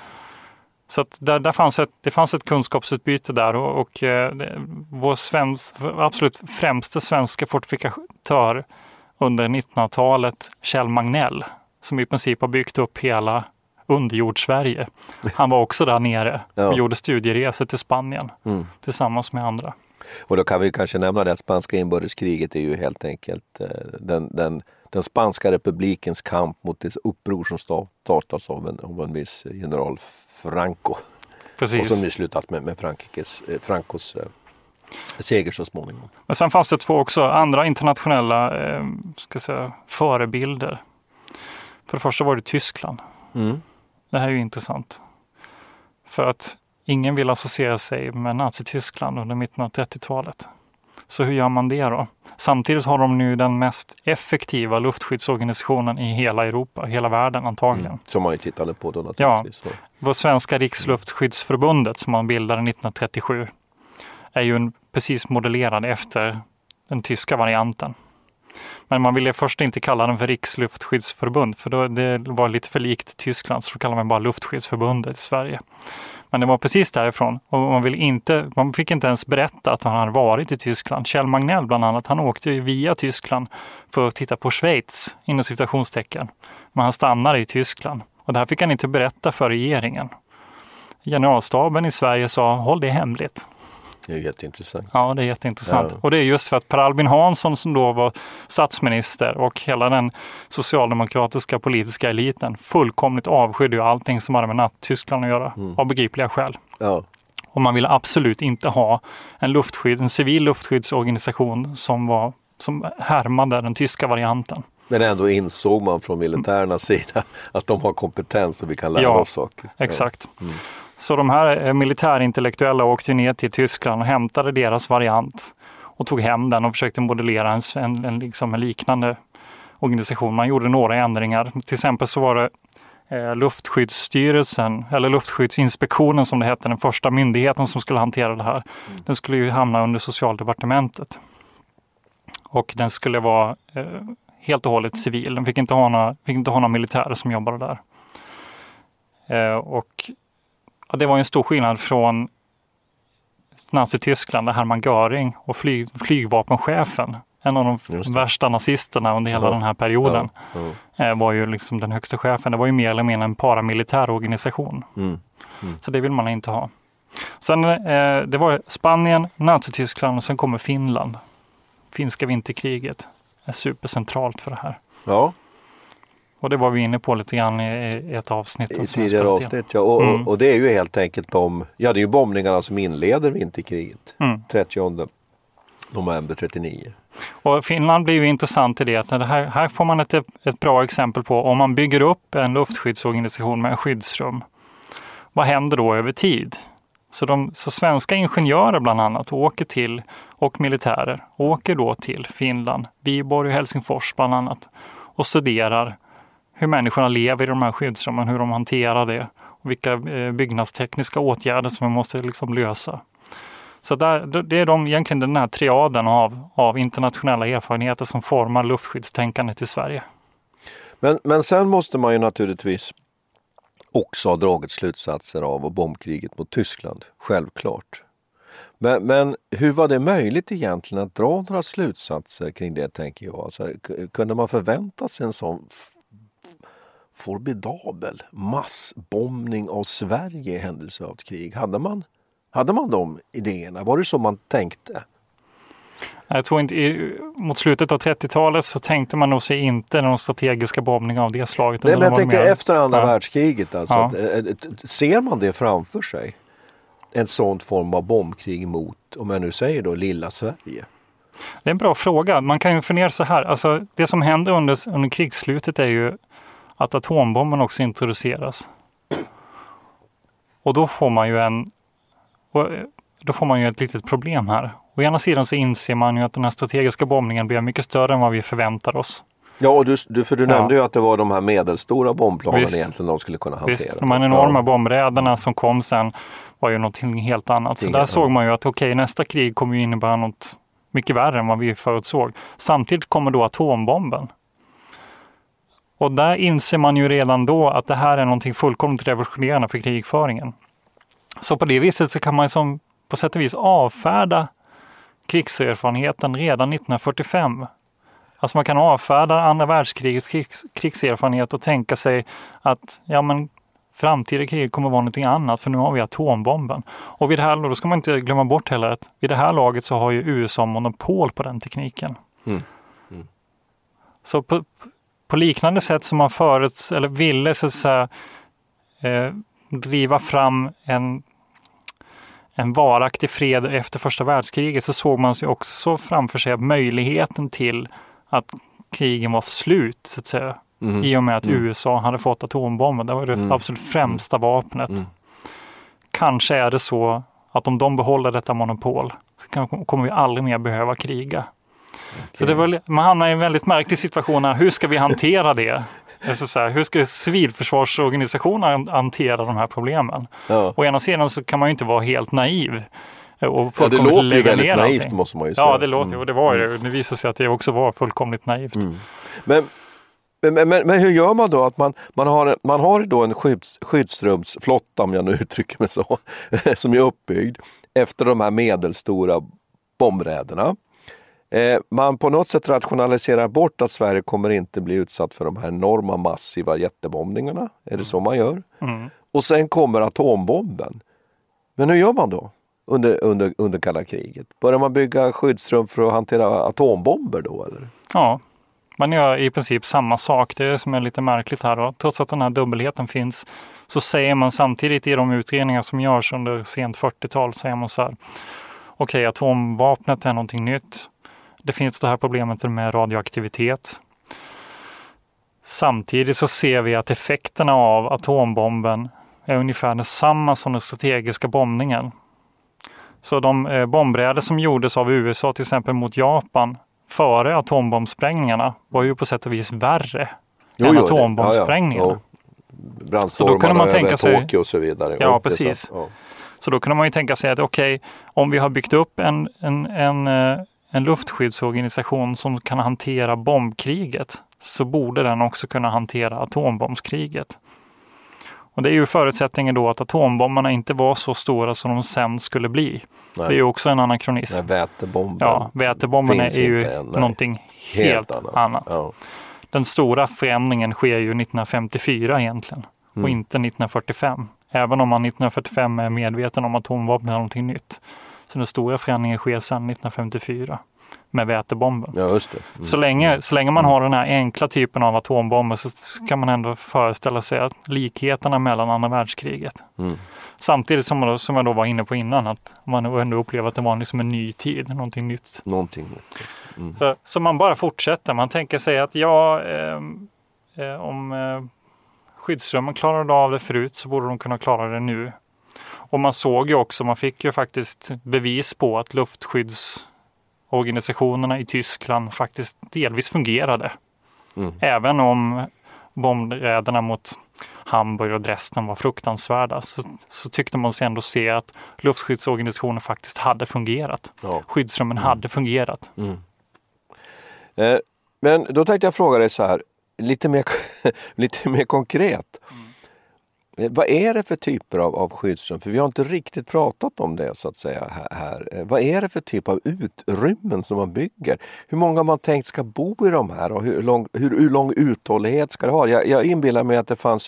Så att där, där fanns ett, det fanns ett kunskapsutbyte där och, och det, vår svensk, absolut främste svenska fortifikatör under nittonhundratalet, Kjell Magnell, som i princip har byggt upp hela underjord-Sverige. Han var också där nere och ja. gjorde studieresor till Spanien mm. tillsammans med andra. Och då kan vi kanske nämna det att spanska inbördeskriget är ju helt enkelt eh, den, den, den spanska republikens kamp mot det uppror som startas av en, av en viss general Franco. Precis. Och som är slutat med, med Frankrikes, eh, Francos eh, seger så småningom. Men sen fanns det två också andra internationella eh, ska säga, förebilder. För det första var det Tyskland. Mm. Det här är ju intressant. För att ingen vill associera sig med Nazityskland under mitten av trettiotalet. Så hur gör man det då? Samtidigt har de nu den mest effektiva luftskyddsorganisationen i hela Europa, hela världen antagligen. Mm. Som man ju tittade på då naturligtvis. Ja, vår svenska Riksluftsskyddsförbundet som man bildade nittonhundratrettiosju är ju en, precis modellerad efter den tyska varianten. Men man ville först inte kalla den för Riksluftsskyddsförbund för då, det var lite för likt Tyskland, så då kallar man bara Luftskyddsförbundet i Sverige. Men det var precis därifrån och man, ville inte, man fick inte ens berätta att han hade varit i Tyskland. Kjell Magnell bland annat, han åkte ju via Tyskland för att titta på Schweiz inom citationstecken. Men han stannade i Tyskland och det här fick han inte berätta för regeringen. Generalstaben i Sverige sa, håll det hemligt. Det är jätteintressant. Ja, det är jätteintressant. Ja. Och det är just för att Per Albin Hansson som då var statsminister och hela den socialdemokratiska politiska eliten fullkomligt avskydde ju allting som hade med Nazityskland att göra mm. av begripliga skäl. Ja. Och man ville absolut inte ha en luftskydd, en civil luftskyddsorganisation som var som härmade den tyska varianten. Men ändå insåg man från militärernas sida att de har kompetens och vi kan lära ja, oss saker. Ja, exakt. Mm. Så de här militärintellektuella åkte ner till Tyskland och hämtade deras variant och tog hem den och försökte modellera en, en, en, liksom en liknande organisation. Man gjorde några ändringar. Till exempel så var det eh, Luftskyddsstyrelsen eller Luftskyddsinspektionen som det hette, den första myndigheten som skulle hantera det här. Mm. Den skulle ju hamna under socialdepartementet. Och den skulle vara eh, helt och hållet civil. Den fick inte ha några, fick inte ha några militärer som jobbade där. Eh, och ja, det var en stor skillnad från Nazityskland där Hermann Göring och flyg, flygvapenchefen, en av de värsta nazisterna under hela ja. den här perioden, ja. Ja. Eh, var ju liksom den högsta chefen. Det var ju mer eller mindre en paramilitär organisation. Mm. Mm. Så det vill man inte ha. Sen eh, det var Spanien, Nazityskland och sen kommer Finland. Finska vinterkriget är supercentralt för det här. Ja. Och det var vi inne på lite grann i ett avsnitt. I tidigare avsnitt, ja. Och, mm. och det är ju helt enkelt de, ja det är ju bombningarna som inleder vinterkriget. Mm. trettionde november trettionio. Och Finland blir ju intressant i det att det här, här får man ett, ett bra exempel på om man bygger upp en luftskyddsorganisation med en skyddsrum. Vad händer då över tid? Så, de, så svenska ingenjörer bland annat åker till, och militärer åker då till Finland, Viborg och Helsingfors bland annat och studerar hur människorna lever i de här skyddsrummen, hur de hanterar det och vilka byggnadstekniska åtgärder som man måste liksom lösa. Så där, det är de, egentligen den här triaden av, av internationella erfarenheter som formar luftskyddstänkandet i Sverige. Men, men sen måste man ju naturligtvis också ha dragit slutsatser av bombkriget mot Tyskland, självklart. Men, men hur var det möjligt egentligen att dra några slutsatser kring det, tänker jag? Alltså, kunde man förvänta sig en sån formidabel massbombning av Sverige i händelse av ett krig? Hade man, hade man de idéerna? Var det så man tänkte? Jag tror inte, i, mot slutet av trettiotalet så tänkte man nog sig inte någon strategiska bombning av det slaget. Nej, men jag tänker mer, efter andra ja. världskriget. Alltså, Ja. att, äh, ser man det framför sig? En sån form av bombkrig mot, om jag nu säger då, lilla Sverige? Det är en bra fråga. Man kan ju fundera så här. Alltså, det som händer under, under krigsslutet är ju att atombomben också introduceras. Och då får man ju en då får man ju ett litet problem här. Å ena sidan så inser man ju att den här strategiska bombningen blir mycket större än vad vi förväntar oss. Ja, och du, du, för du ja. nämnde ju att det var de här medelstora bombplanen Visst. egentligen de skulle kunna hantera. Visst, de här enorma ja. bombräderna som kom sen var ju någonting helt annat. Så Inget, där ja. såg man ju att okej, okay, nästa krig kommer ju innebära något mycket värre än vad vi förutsåg. Samtidigt kommer då atombomben. Och där inser man ju redan då att det här är någonting fullkomligt revolutionerande för krigföringen. Så på det viset så kan man som på sätt och vis avfärda krigserfarenheten redan nittonhundrafyrtiofem. Alltså man kan avfärda andra världskrigets krigs, krigserfarenhet och tänka sig att ja, men framtida krig kommer vara någonting annat, för nu har vi atombomben. Och vid det här, då ska man inte glömma bort heller att vid det här laget så har ju U S A monopol på den tekniken. Mm. Mm. Så på, på liknande sätt som man förut, eller ville så att säga, eh, driva fram en en varaktig fred efter första världskriget, så såg man sig också framför sig möjligheten till att krigen var slut, så att säga. Mm. I och med att mm. U S A hade fått atombomben. Det var det mm. absolut främsta vapnet. Mm. Kanske är det så att om de behåller detta monopol så kan, kommer vi aldrig mer behöva kriga. Okay. Så det var, man hamnar i en väldigt märklig situation här. Hur ska vi hantera det? Alltså så här, hur ska civilförsvarsorganisationer hantera de här problemen? Ja. Å ena sidan så kan man ju inte vara helt naiv. Och ja, det låter ju väldigt naivt allting. Måste man ju säga. Ja, det låter mm. och det var ju. Det visade sig att det också var fullkomligt naivt. Mm. Men, men, men, men hur gör man då? Att man, man har, man har då en skydds, skyddsrumsflotta, om jag nu uttrycker mig så, som är uppbyggd efter de här medelstora bombräderna. Eh, man på något sätt rationaliserar bort att Sverige kommer inte bli utsatt för de här enorma massiva jättebombningarna. Är det mm. så man gör? Mm. Och sen kommer atombomben. Men hur gör man då under, under, under kalla kriget? Börjar man bygga skyddsrum för att hantera atombomber då? Eller? Ja, man gör i princip samma sak. Det är det som är lite märkligt här då. Trots att den här dubbelheten finns så säger man samtidigt i de utredningar som görs under sent fyrtiotal, säger man så här: okej, okay, atomvapnet är någonting nytt. Det finns det här problemet med radioaktivitet. Samtidigt så ser vi att effekterna av atombomben är ungefär detsamma som den strategiska bombningen. Så de eh, bombräder som gjordes av U S A till exempel mot Japan före atombombsprängningarna var ju på sätt och vis värre jo, än atombombsprängningarna. Ja, ja. Så då kunde man tänka sig Tokyo och så vidare. Ja, precis. Så, ja. Så då kunde man ju tänka sig att okej, okay, om vi har byggt upp en, en, en, en luftskyddsorganisation som kan hantera bombkriget, så borde den också kunna hantera atombombskriget. Och det är ju förutsättningen då att atombomberna inte var så stora som de sen skulle bli. Nej. Det är ju också en anakronism. Nej, vätebomben. Ja, vätebomben är ju än, någonting helt, helt annat. annat. Ja. Den stora förändringen sker ju nittonhundrafemtiofyra egentligen mm. och inte nittonhundrafyrtiofem. Även om man nittonhundrafyrtiofem är medveten om att atomvapen är någonting nytt. Så den stora förändringen sker sedan nittonhundrafemtiofyra med vätebomben. Ja, just det. Mm. Så länge, så länge man har den här enkla typen av atombomber så kan man ändå föreställa sig att likheterna mellan andra världskriget. Mm. Samtidigt som, man, som jag då var inne på innan, att man ändå upplever att det var liksom en ny tid, någonting nytt. Någonting nytt. Mm. Så, så man bara fortsätter. Man tänker sig att ja, eh, eh, om eh, skyddsrummen klarade av det förut så borde de kunna klara det nu. Och man såg ju också, man fick ju faktiskt bevis på att luftskyddsorganisationerna i Tyskland faktiskt delvis fungerade. Mm. Även om bombräderna mot Hamburg och Dresden var fruktansvärda så, så tyckte man sig ändå se att luftskyddsorganisationen faktiskt hade fungerat. Ja. Skyddsrummen mm. hade fungerat. Mm. Eh, men då tänkte jag fråga dig så här, lite mer lite mer konkret. Mm. Vad är det för typer av, av skyddsrum? För vi har inte riktigt pratat om det så att säga här. Vad är det för typ av utrymmen som man bygger? Hur många man tänkt ska bo i de här? Och hur lång, hur, hur lång uthållighet ska det ha? Jag, jag inbillar mig att det fanns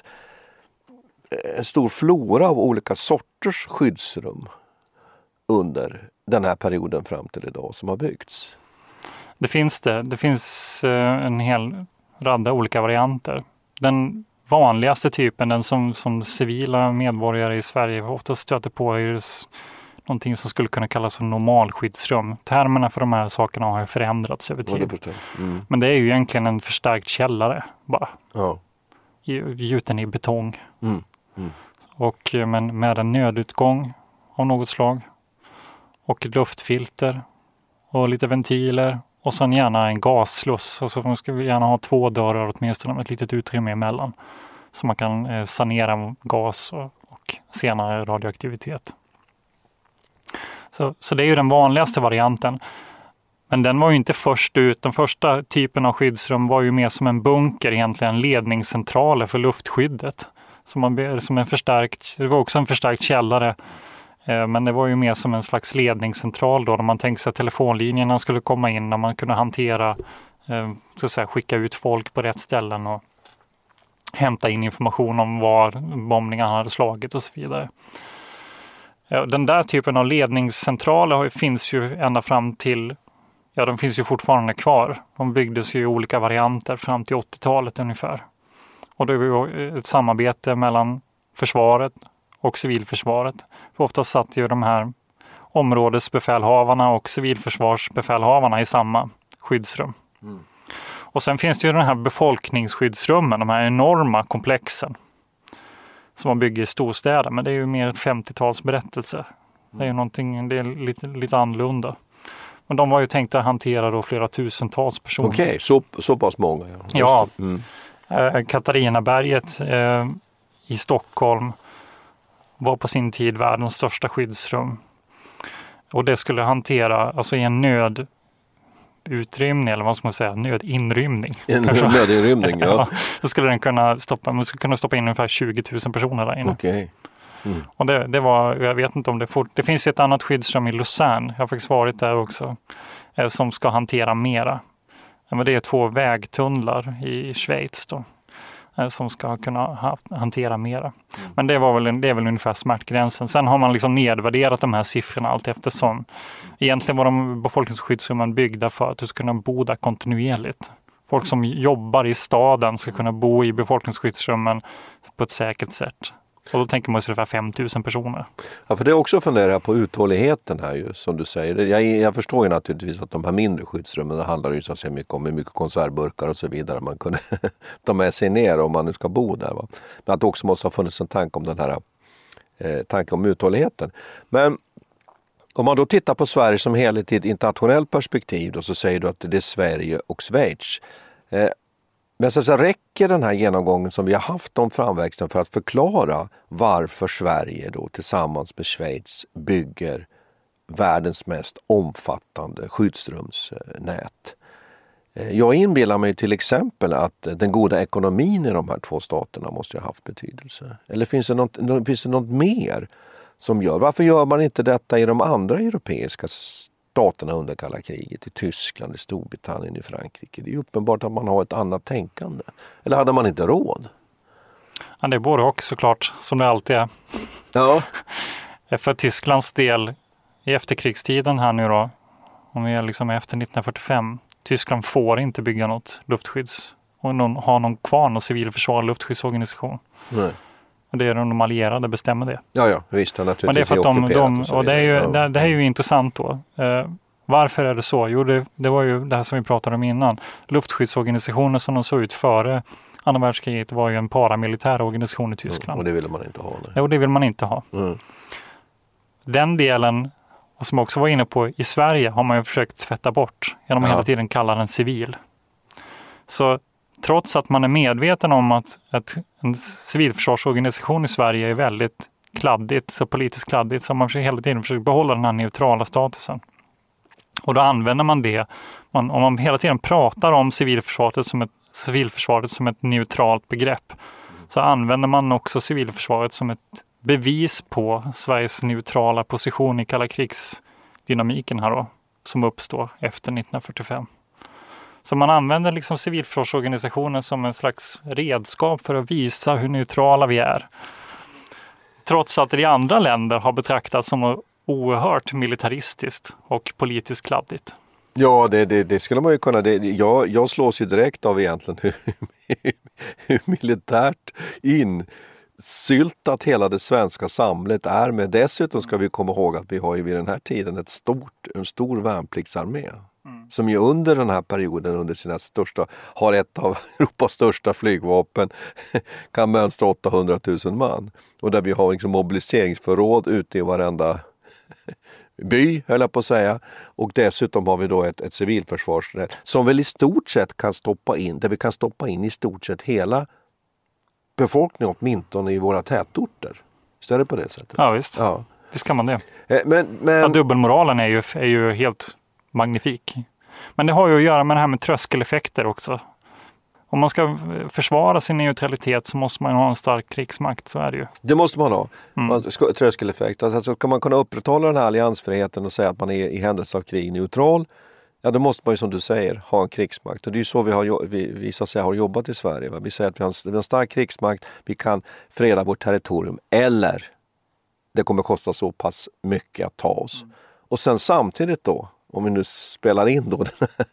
en stor flora av olika sorters skyddsrum under den här perioden fram till idag som har byggts. Det finns det. Det finns en hel radda olika varianter. Den vanligaste typen, den som, som civila medborgare i Sverige ofta stöter på, är någonting som skulle kunna kallas för normalskyddsrum. Termerna för de här sakerna har förändrats över tid. Ja, det mm. Men det är ju egentligen en förstärkt källare bara. Ja. Gjuten i betong. Mm. Mm. Och, men med en nödutgång av något slag. Och ett luftfilter. Och lite ventiler. Och sen gärna en gassluss. Och så ska vi gärna ha två dörrar åtminstone med ett litet utrymme emellan. Så man kan eh, sanera gas och, och senare radioaktivitet. Så, så det är ju den vanligaste varianten. Men den var ju inte först ut. Den första typen av skyddsrum var ju mer som en bunker egentligen. Ledningscentraler för luftskyddet. Som, man, som en förstärkt, det var också en förstärkt källare. Men det var ju mer som en slags ledningscentral då, när man tänkte sig att telefonlinjerna skulle komma in, när man kunde hantera, så att säga, skicka ut folk på rätt ställen och hämta in information om var bombningarna hade slagit och så vidare. Den där typen av ledningscentraler finns ju ända fram till, ja, de finns ju fortfarande kvar. De byggdes ju i olika varianter fram till åttiotalet ungefär. Och det var ju ett samarbete mellan försvaret och civilförsvaret. För ofta satt ju de här områdesbefälhavarna och civilförsvarsbefälhavarna i samma skyddsrum. Mm. Och sen finns det ju den här befolkningsskyddsrummen, de här enorma komplexen som man bygger i storstäder. Men det är ju mer ett femtiotalsberättelse. Mm. Det är ju någonting, det är lite, lite annorlunda. Men de var ju tänkt att hantera då flera tusentals personer. Okej, okay, så, så pass många. Ja, ja. Mm. eh, Katarinaberget eh, i Stockholm var på sin tid världens största skyddsrum. Och det skulle hantera, alltså i en nödutrymning, eller vad ska man säga, nödinrymning. En nödinrymning, ja. Ja. Så skulle den kunna stoppa, man skulle kunna stoppa in ungefär tjugo tusen personer där inne. Okej. Okay. Mm. Och det, det var, jag vet inte om det fort, det finns ett annat skyddsrum i Lausanne, jag har faktiskt varit där också, eh, som ska hantera mera. Men det är två vägtunnlar i Schweiz då, som ska kunna ha, hantera mera. Mm. Men det, var väl, det är väl ungefär smärtgränsen. Sen har man liksom nedvärderat de här siffrorna allt eftersom. Egentligen var de befolkningsskyddsrummen byggda för att du ska kunna bo där kontinuerligt. Folk som jobbar i staden ska kunna bo i befolkningsskyddsrummen på ett säkert sätt. Och då tänker man sig ungefär fem tusen personer. Ja, för det är också funderar på uthålligheten här ju, som du säger. Jag, jag förstår ju naturligtvis att de här mindre skyddsrummen, det handlar ju så att säga mycket om hur mycket konservburkar och så vidare man kunde ta med sig ner om man nu ska bo där. Va? Men att det också måste ha funnits en tanke om den här eh, tanke om uthålligheten. Men om man då tittar på Sverige som helhet i ett internationellt perspektiv då, så säger du att det är Sverige och Schweiz. Eh, Men så, så räcker den här genomgången som vi har haft om framväxten för att förklara varför Sverige då tillsammans med Schweiz bygger världens mest omfattande skyddsrumsnät. Jag inbillar mig till exempel att den goda ekonomin i de här två staterna måste ha haft betydelse. Eller finns det något, finns det något mer som gör? Varför gör man inte detta i de andra europeiska staterna under kalla kriget, i Tyskland, i Storbritannien, i Frankrike? Det är uppenbart att man har ett annat tänkande. Eller hade man inte råd? Ja, det är både och såklart, som det alltid är. Ja. För Tysklands del i efterkrigstiden här nu då, om vi är liksom efter nittonhundrafyrtiofem, Tyskland får inte bygga något luftskydds och någon, ha någon kvar någon civilförsvar luftskyddsorganisation. Nej. Och det är de allierade bestämmer det. Ja, ja, visst. Men det är för att de, de och, och det är ju, ja. det, det är ju intressant då. Eh, varför är det så? Jo, det, det var ju det här som vi pratade om innan. Luftskyddsorganisationer som de såg ut före andra världskriget var ju en paramilitär organisation i Tyskland. Mm, och det ville man inte ha. Nej. Jo, det vill man inte ha. Mm. Den delen, och som jag också var inne på, i Sverige har man ju försökt tvätta bort genom att ja. hela tiden kalla den civil. Så trots att man är medveten om att, att en civilförsvarsorganisation i Sverige är väldigt kladdigt, så politiskt kladdigt, så man hela tiden försöker behålla den här neutrala statusen. Och då använder man det, man, om man hela tiden pratar om civilförsvaret som ett, civilförsvaret som ett neutralt begrepp så använder man också civilförsvaret som ett bevis på Sveriges neutrala position i kalla krigsdynamiken här då, som uppstår efter nittonhundrafyrtiofem. Så man använder liksom civilförsvarsorganisationen som en slags redskap för att visa hur neutrala vi är. Trots att det i andra länder har betraktats som oerhört militaristiskt och politiskt kladdigt. Ja, det, det, det skulle man ju kunna. Det, jag, jag slås ju direkt av egentligen hur, hur militärt insyltat hela det svenska samhället är med. Dessutom ska vi komma ihåg att vi har ju vid den här tiden ett stort, en stor värnpliktsarmé. Mm. Som ju under den här perioden, under sina största, har ett av Europas största flygvapen, kan mönstra åttahundratusen man. Och där vi har liksom mobiliseringsförråd ute i varenda by, höll jag på att säga. Och dessutom har vi då ett, ett civilförsvar som väl i stort sett kan stoppa in, där vi kan stoppa in i stort sett hela befolkningen åtminstone i våra tätorter. Så är det på det sättet? Ja visst, ja. Visst kan man det. Men, men... Ja, dubbelmoralen är ju, är ju helt magnifik. Men det har ju att göra med det här med tröskeleffekter också. Om man ska försvara sin neutralitet så måste man ha en stark krigsmakt, så är det ju. Det måste man ha. Mm. Tröskeleffekt. Alltså kan man kunna upprätthålla den här alliansfriheten och säga att man är i händelse av krig neutral, ja då måste man ju som du säger ha en krigsmakt. Och det är ju så vi, har, vi, vi så att säga, har jobbat i Sverige. Va? Vi säger att vi har, en, vi har en stark krigsmakt, vi kan freda vårt territorium, eller det kommer kosta så pass mycket att ta oss. Mm. Och sen samtidigt då, om vi nu spelar in då den här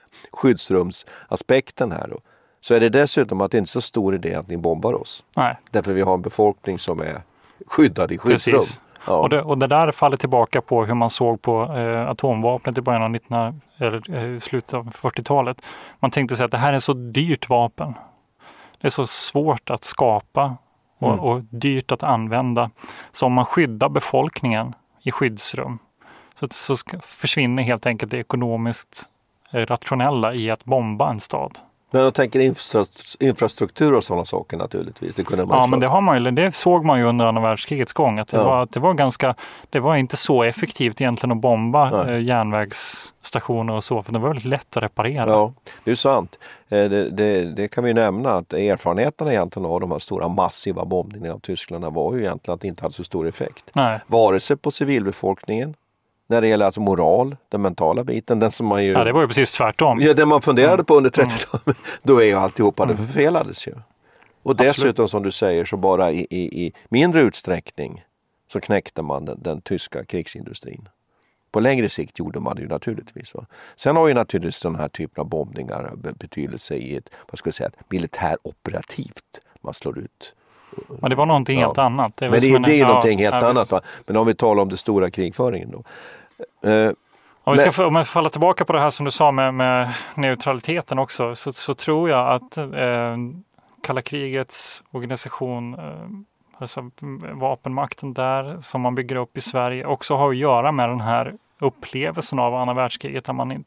skyddsrumsaspekten här då, så är det dessutom att det inte är så stor idé att ni bombar oss. Nej. Därför vi har en befolkning som är skyddad i skyddsrum. Precis. Ja. Och, det, och det där faller tillbaka på hur man såg på eh, atomvapnet i början av nitton, eller, eh, slutet av fyrtiotalet. Man tänkte sig att det här är så dyrt vapen. Det är så svårt att skapa och, mm. och dyrt att använda. Så om man skyddar befolkningen i skyddsrum så, så ska, försvinner helt enkelt det ekonomiskt eh, rationella i att bomba en stad. Men jag tänker infrastruktur och sådana saker naturligtvis. Det kunde man ja, slå. Men det har man ju, det såg man ju under andra världskrigets gång. Att det, ja. var, det var ganska, det var inte så effektivt egentligen att bomba eh, järnvägsstationer och så. För det var väldigt lätt att reparera. Ja, det är sant. Eh, det, det, det kan vi nämna att erfarenheterna egentligen av de här stora massiva bombningarna av Tyskland var ju egentligen att det inte hade så stor effekt. Nej. Vare sig på civilbefolkningen, när det gäller alltså moral, den mentala biten, den som man ju... Ja, det var ju precis tvärtom. Ja, det man funderade mm. på under trettiotalet, mm. då är ju alltihopa det mm. förfelades ju. Och dessutom Absolut. Som du säger så bara i, i, i mindre utsträckning så knäckte man den, den tyska krigsindustrin. På längre sikt gjorde man det ju naturligtvis. Va? Sen har ju naturligtvis den här typen av bombningar betydelse i ett, vad ska jag säga, ett militäroperativt. Man slår ut. Men det var någonting ja. helt annat. Det är, Men det, en, det är ja, någonting helt ja, annat. Va? Men om vi talar om det stora krigföringen då. Uh, om, vi ska, om jag falla tillbaka på det här som du sa med, med neutraliteten också, så, så tror jag att eh, kalla krigets organisation, eh, alltså vapenmakten där som man bygger upp i Sverige, också har att göra med den här upplevelsen av andra världskriget, där man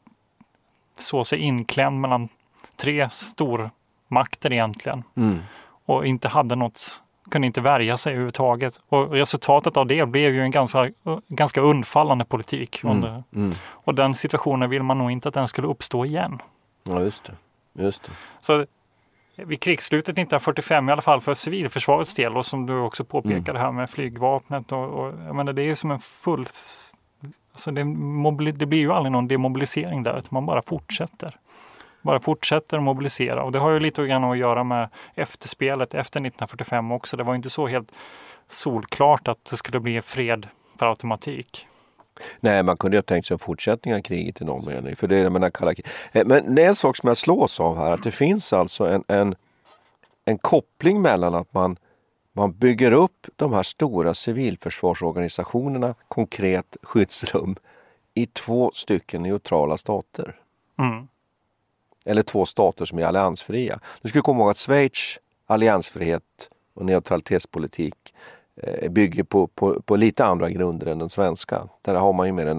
såg sig inklämd mellan tre stormakter egentligen mm. och inte hade något, kunde inte värja sig överhuvudtaget. Och resultatet av det blev ju en ganska, ganska undfallande politik. Mm. Under. Mm. Och den situationen vill man nog inte att den skulle uppstå igen. Ja, just det. Just det. Så vid krigsslutet nittonhundrafyrtiofem i alla fall för civilförsvarets del, och som du också påpekade mm. här med flygvapnet. Och, och, jag menar, det är ju som en full... Alltså det, mobili, det blir ju aldrig någon demobilisering där, utan man bara fortsätter. Bara fortsätter att mobilisera. Och det har ju lite grann att göra med efterspelet efter nittonhundrafyrtiofem också. Det var inte så helt solklart att det skulle bli fred per automatik. Nej, man kunde ju ha tänkt sig en fortsättning av kriget i någon mening. För det är menar, kalla krig. Men det är en sak som jag slås av här. Att det finns alltså en, en, en koppling mellan att man, man bygger upp de här stora civilförsvarsorganisationerna, konkret skyddsrum, i två stycken neutrala stater. Mm. Eller två stater som är alliansfria. Du ska komma ihåg att Schweiz alliansfrihet och neutralitetspolitik eh, bygger på, på, på lite andra grunder än den svenska. Där har man ju mer en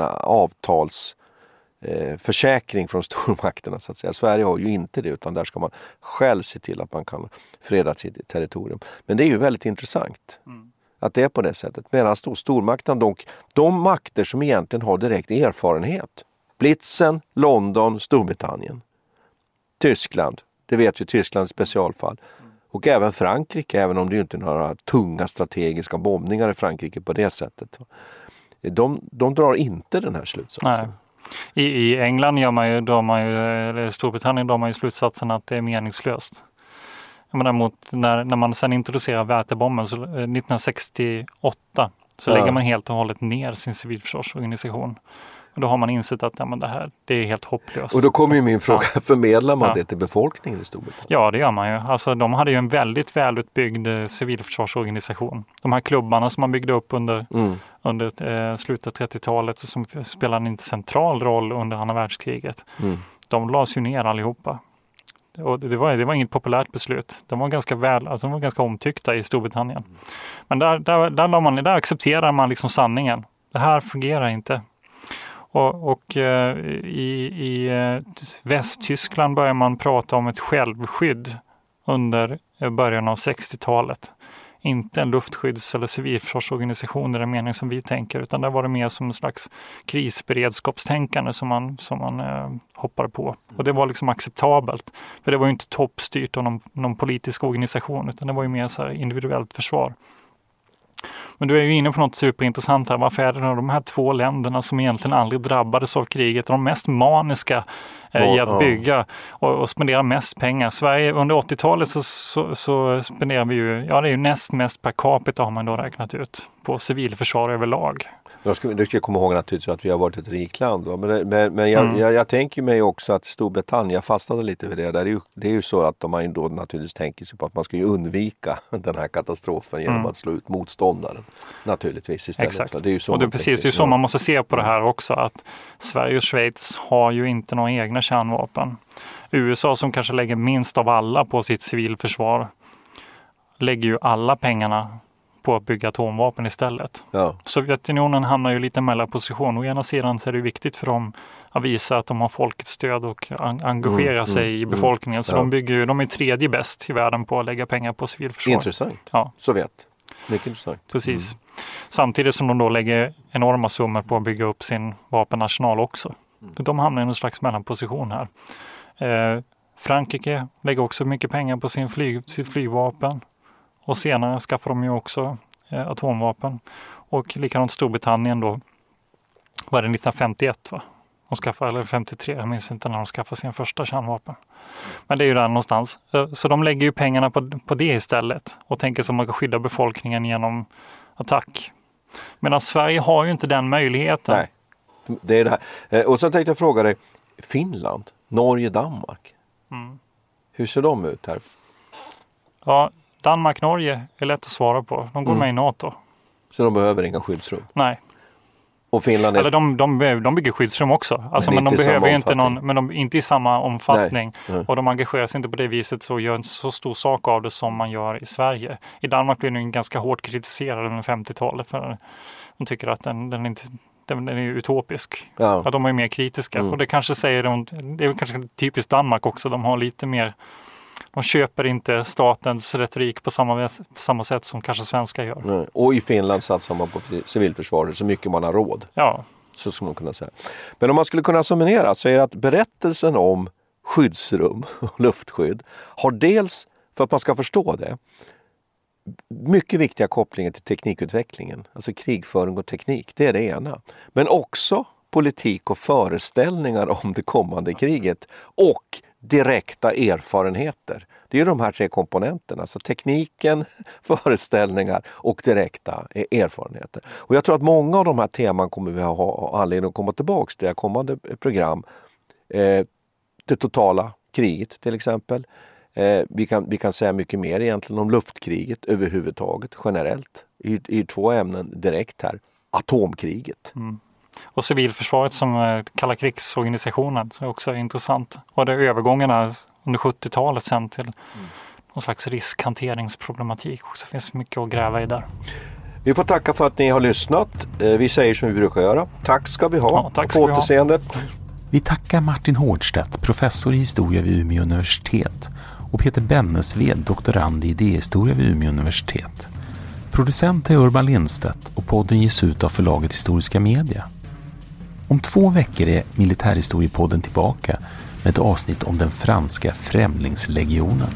avtalsförsäkring eh, från stormakterna så att säga. Sverige har ju inte det, utan där ska man själv se till att man kan freda sitt territorium. Men det är ju väldigt intressant mm. att det är på det sättet. Medan stormakterna, de, de makter som egentligen har direkt erfarenhet. Blitzen, London, Storbritannien, Tyskland, Det vet vi, Tysklands specialfall. Och även Frankrike, även om det inte är några tunga strategiska bombningar i Frankrike på det sättet. De, de drar inte den här slutsatsen. Nej. I, I England gör man ju, drar man ju, eller Storbritannien drar man ju slutsatsen att det är meningslöst. Jag menar, mot, när, när man sedan introducerar vätebomben så, nittonhundrasextioåtta så ja. lägger man helt och hållet ner sin civilförsvarsorganisation. Och då har man insett att ja, men det här det är helt hopplöst. Och då kommer ju min fråga, ja. förmedlar man ja. det till befolkningen i Storbritannien? Ja, det gör man ju. Alltså, de hade ju en väldigt välutbyggd eh, civilförsvarsorganisation. De här klubbarna som man byggde upp under, mm. under eh, slutet av trettiotalet som spelade en central roll under andra världskriget. Mm. De lades ju ner allihopa. Och det var, det var inget populärt beslut. De var ganska väl, alltså de var ganska omtyckta i Storbritannien. Mm. Men där, där, där, där, man, där accepterar man liksom sanningen. Det här fungerar inte. Och, och eh, i, i eh, Västtyskland börjar man prata om ett självskydd under början av sextiotalet. Inte en luftskydds- eller civilförsvarsorganisation i den mening som vi tänker, utan det var det mer som en slags krisberedskapstänkande som man, som man eh, hoppade på. Och det var liksom acceptabelt. För det var ju inte toppstyrt av någon, någon politisk organisation, utan det var ju mer så här individuellt försvar. Men du är ju inne på något superintressant här. Varför är det de här två länderna som egentligen aldrig drabbades av kriget, de mest maniska eh, i att bygga och, och spendera mest pengar? Sverige under åttiotalet så, så, så spenderar vi ju, ja det är ju näst mest per capita har man då räknat ut på civilförsvar överlag. Jag ska, du ska komma ihåg naturligtvis att vi har varit ett rikt land. Va? Men, men, men jag, mm. jag, jag tänker mig också att Storbritannien, jag fastnade lite vid det. Där. Det, är ju, det är ju så att man då naturligtvis tänker sig på att man ska ju undvika den här katastrofen genom mm. att slå ut motståndaren. Naturligtvis istället. Exakt. Det är ju så och det är precis det är så man måste se på det här också. Att Sverige och Schweiz har ju inte några egna kärnvapen. U S A som kanske lägger minst av alla på sitt civilförsvar lägger ju alla pengarna på att bygga atomvapen istället. Ja. Sovjetunionen hamnar ju lite mellan position. Å ena sidan så är det viktigt för dem att visa att de har folkets stöd och engagera mm, sig mm, i befolkningen. Så ja. de, bygger ju, de är tredje bäst i världen på att lägga pengar på civilförsvar. Intressant. Ja. Sovjet. Mycket intressant. Precis. Mm. Samtidigt som de då lägger enorma summor på att bygga upp sin vapenarsenal också. Mm. De hamnar i en slags mellanposition här. Eh, Frankrike lägger också mycket pengar på sin flyg, sitt flygvapen. Och senare skaffar de ju också eh, atomvapen. Och likadant Storbritannien då var det nittonhundrafemtioett va? De skaffade, eller femtiotre, jag minns inte när de skaffade sin första kärnvapen. Men det är ju där någonstans. Så de lägger ju pengarna på, på det istället. Och tänker sig att man kan skydda befolkningen genom attack. Medan Sverige har ju inte den möjligheten. Nej, det är det här. Och så tänkte jag fråga dig, Finland, Norge, Danmark. Mm. Hur ser de ut här? Ja, Danmark, Norge är lätt att svara på. De går mm. med i NATO. Så de behöver inga skyddsrum? Nej. Och Finland är... Eller de, de, de bygger skyddsrum också. Alltså, men, men de behöver ju inte någon, men de inte i samma omfattning. Mm. Och de engagerar sig inte på det viset så gör en så stor sak av det som man gör i Sverige. I Danmark blir den ganska hårt kritiserad under femtiotalet för de tycker att den, den, inte, den, den är utopisk. Ja. Att de är mer kritiska. Mm. Och det kanske säger de, det är kanske typiskt Danmark också. De har lite mer... De köper inte statens retorik på samma, på samma sätt som kanske svenskar gör. Nej. Och i Finland satsar man på civilförsvaret så mycket man har råd. Ja. Så skulle man kunna säga. Men om man skulle kunna summera så är det att berättelsen om skyddsrum och luftskydd har dels, för att man ska förstå det, mycket viktiga kopplingar till teknikutvecklingen. Alltså krigföring och teknik, det är det ena. Men också politik och föreställningar om det kommande kriget och direkta erfarenheter. Det är de här tre komponenterna. Alltså tekniken, föreställningar och direkta erfarenheter. Och jag tror att många av de här teman kommer vi ha anledning att komma tillbaka till i kommande program. Eh, det totala kriget till exempel. Eh, vi, kan, vi kan säga mycket mer egentligen om luftkriget överhuvudtaget generellt. I, i två ämnen direkt här. Atomkriget. Mm. Och civilförsvaret som kalla krigsorganisationen är också intressant. Och det är övergångarna under sjuttiotalet sen till mm. någon slags riskhanteringsproblematik också. Det finns mycket att gräva i där. Vi får tacka för att ni har lyssnat. Vi säger som vi brukar göra. Tack ska vi ha. Ja, tack ska på återseende. Vi, vi tackar Martin Hårdstedt, professor i historia vid Umeå universitet, och Peter Bennesved, doktorand i idéhistoria vid Umeå universitet. Producent är Urban Lindstedt och podden ges ut av förlaget Historiska Media. Om två veckor är Militärhistoriepodden tillbaka med ett avsnitt om den franska främlingslegionen.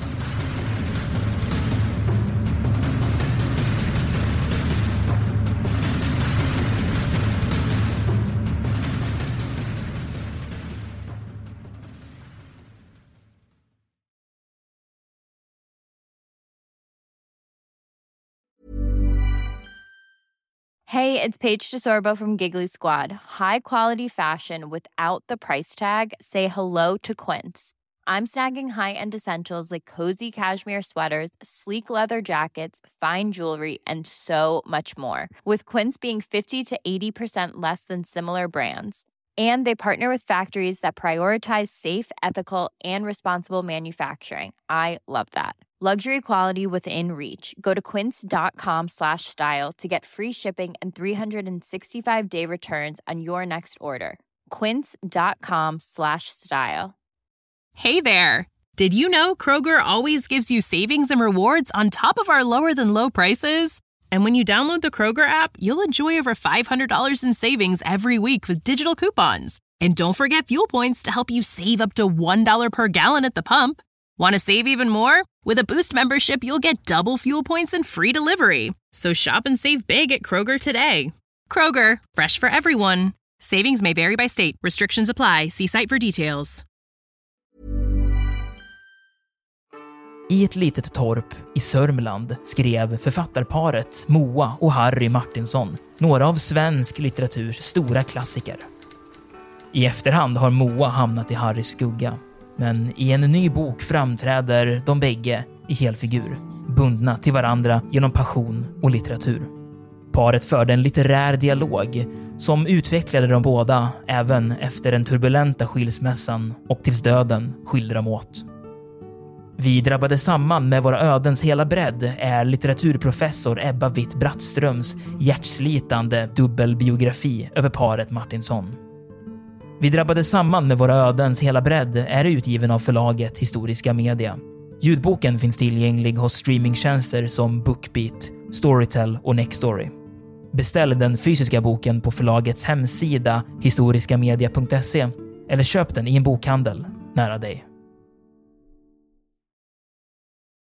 Hey, it's Paige DeSorbo from Giggly Squad. High quality fashion without the price tag. Say hello to Quince. I'm snagging high-end essentials like cozy cashmere sweaters, sleek leather jackets, fine jewelry, and so much more. With Quince being fifty to eighty percent less than similar brands. And they partner with factories that prioritize safe, ethical, and responsible manufacturing. I love that. Luxury quality within reach. Go to quince.com slash style to get free shipping and three sixty-five day returns on your next order. Quince.com slash style. Hey there! Did you know Kroger always gives you savings and rewards on top of our lower than low prices? And when you download the Kroger app, you'll enjoy over five hundred dollars in savings every week with digital coupons. And don't forget fuel points to help you save up to one dollar per gallon at the pump. Want to save even more? With a Boost membership, you'll get double fuel points and free delivery. So shop and save big at Kroger today. Kroger, fresh for everyone. Savings may vary by state. Restrictions apply. See site for details. I ett litet torp i Sörmland skrev författarparet Moa och Harry Martinsson några av svensk litteraturs stora klassiker. I efterhand har Moa hamnat i Harrys skugga, men i en ny bok framträder de bägge i helfigur, bundna till varandra genom passion och litteratur. Paret förde en litterär dialog som utvecklade de båda även efter den turbulenta skilsmässan och tills döden skilde dem åt. Vi drabbade samman med våra ödens hela bredd är litteraturprofessor Ebba Witt-Brattströms hjärtslitande dubbelbiografi över paret Martinsson. Vi drabbade samman med våra ödens hela bredd är utgiven av förlaget Historiska Media. Ljudboken finns tillgänglig hos streamingtjänster som Bookbeat, Storytel och Nextory. Beställ den fysiska boken på förlagets hemsida historiskamedia punkt se eller köp den i en bokhandel nära dig.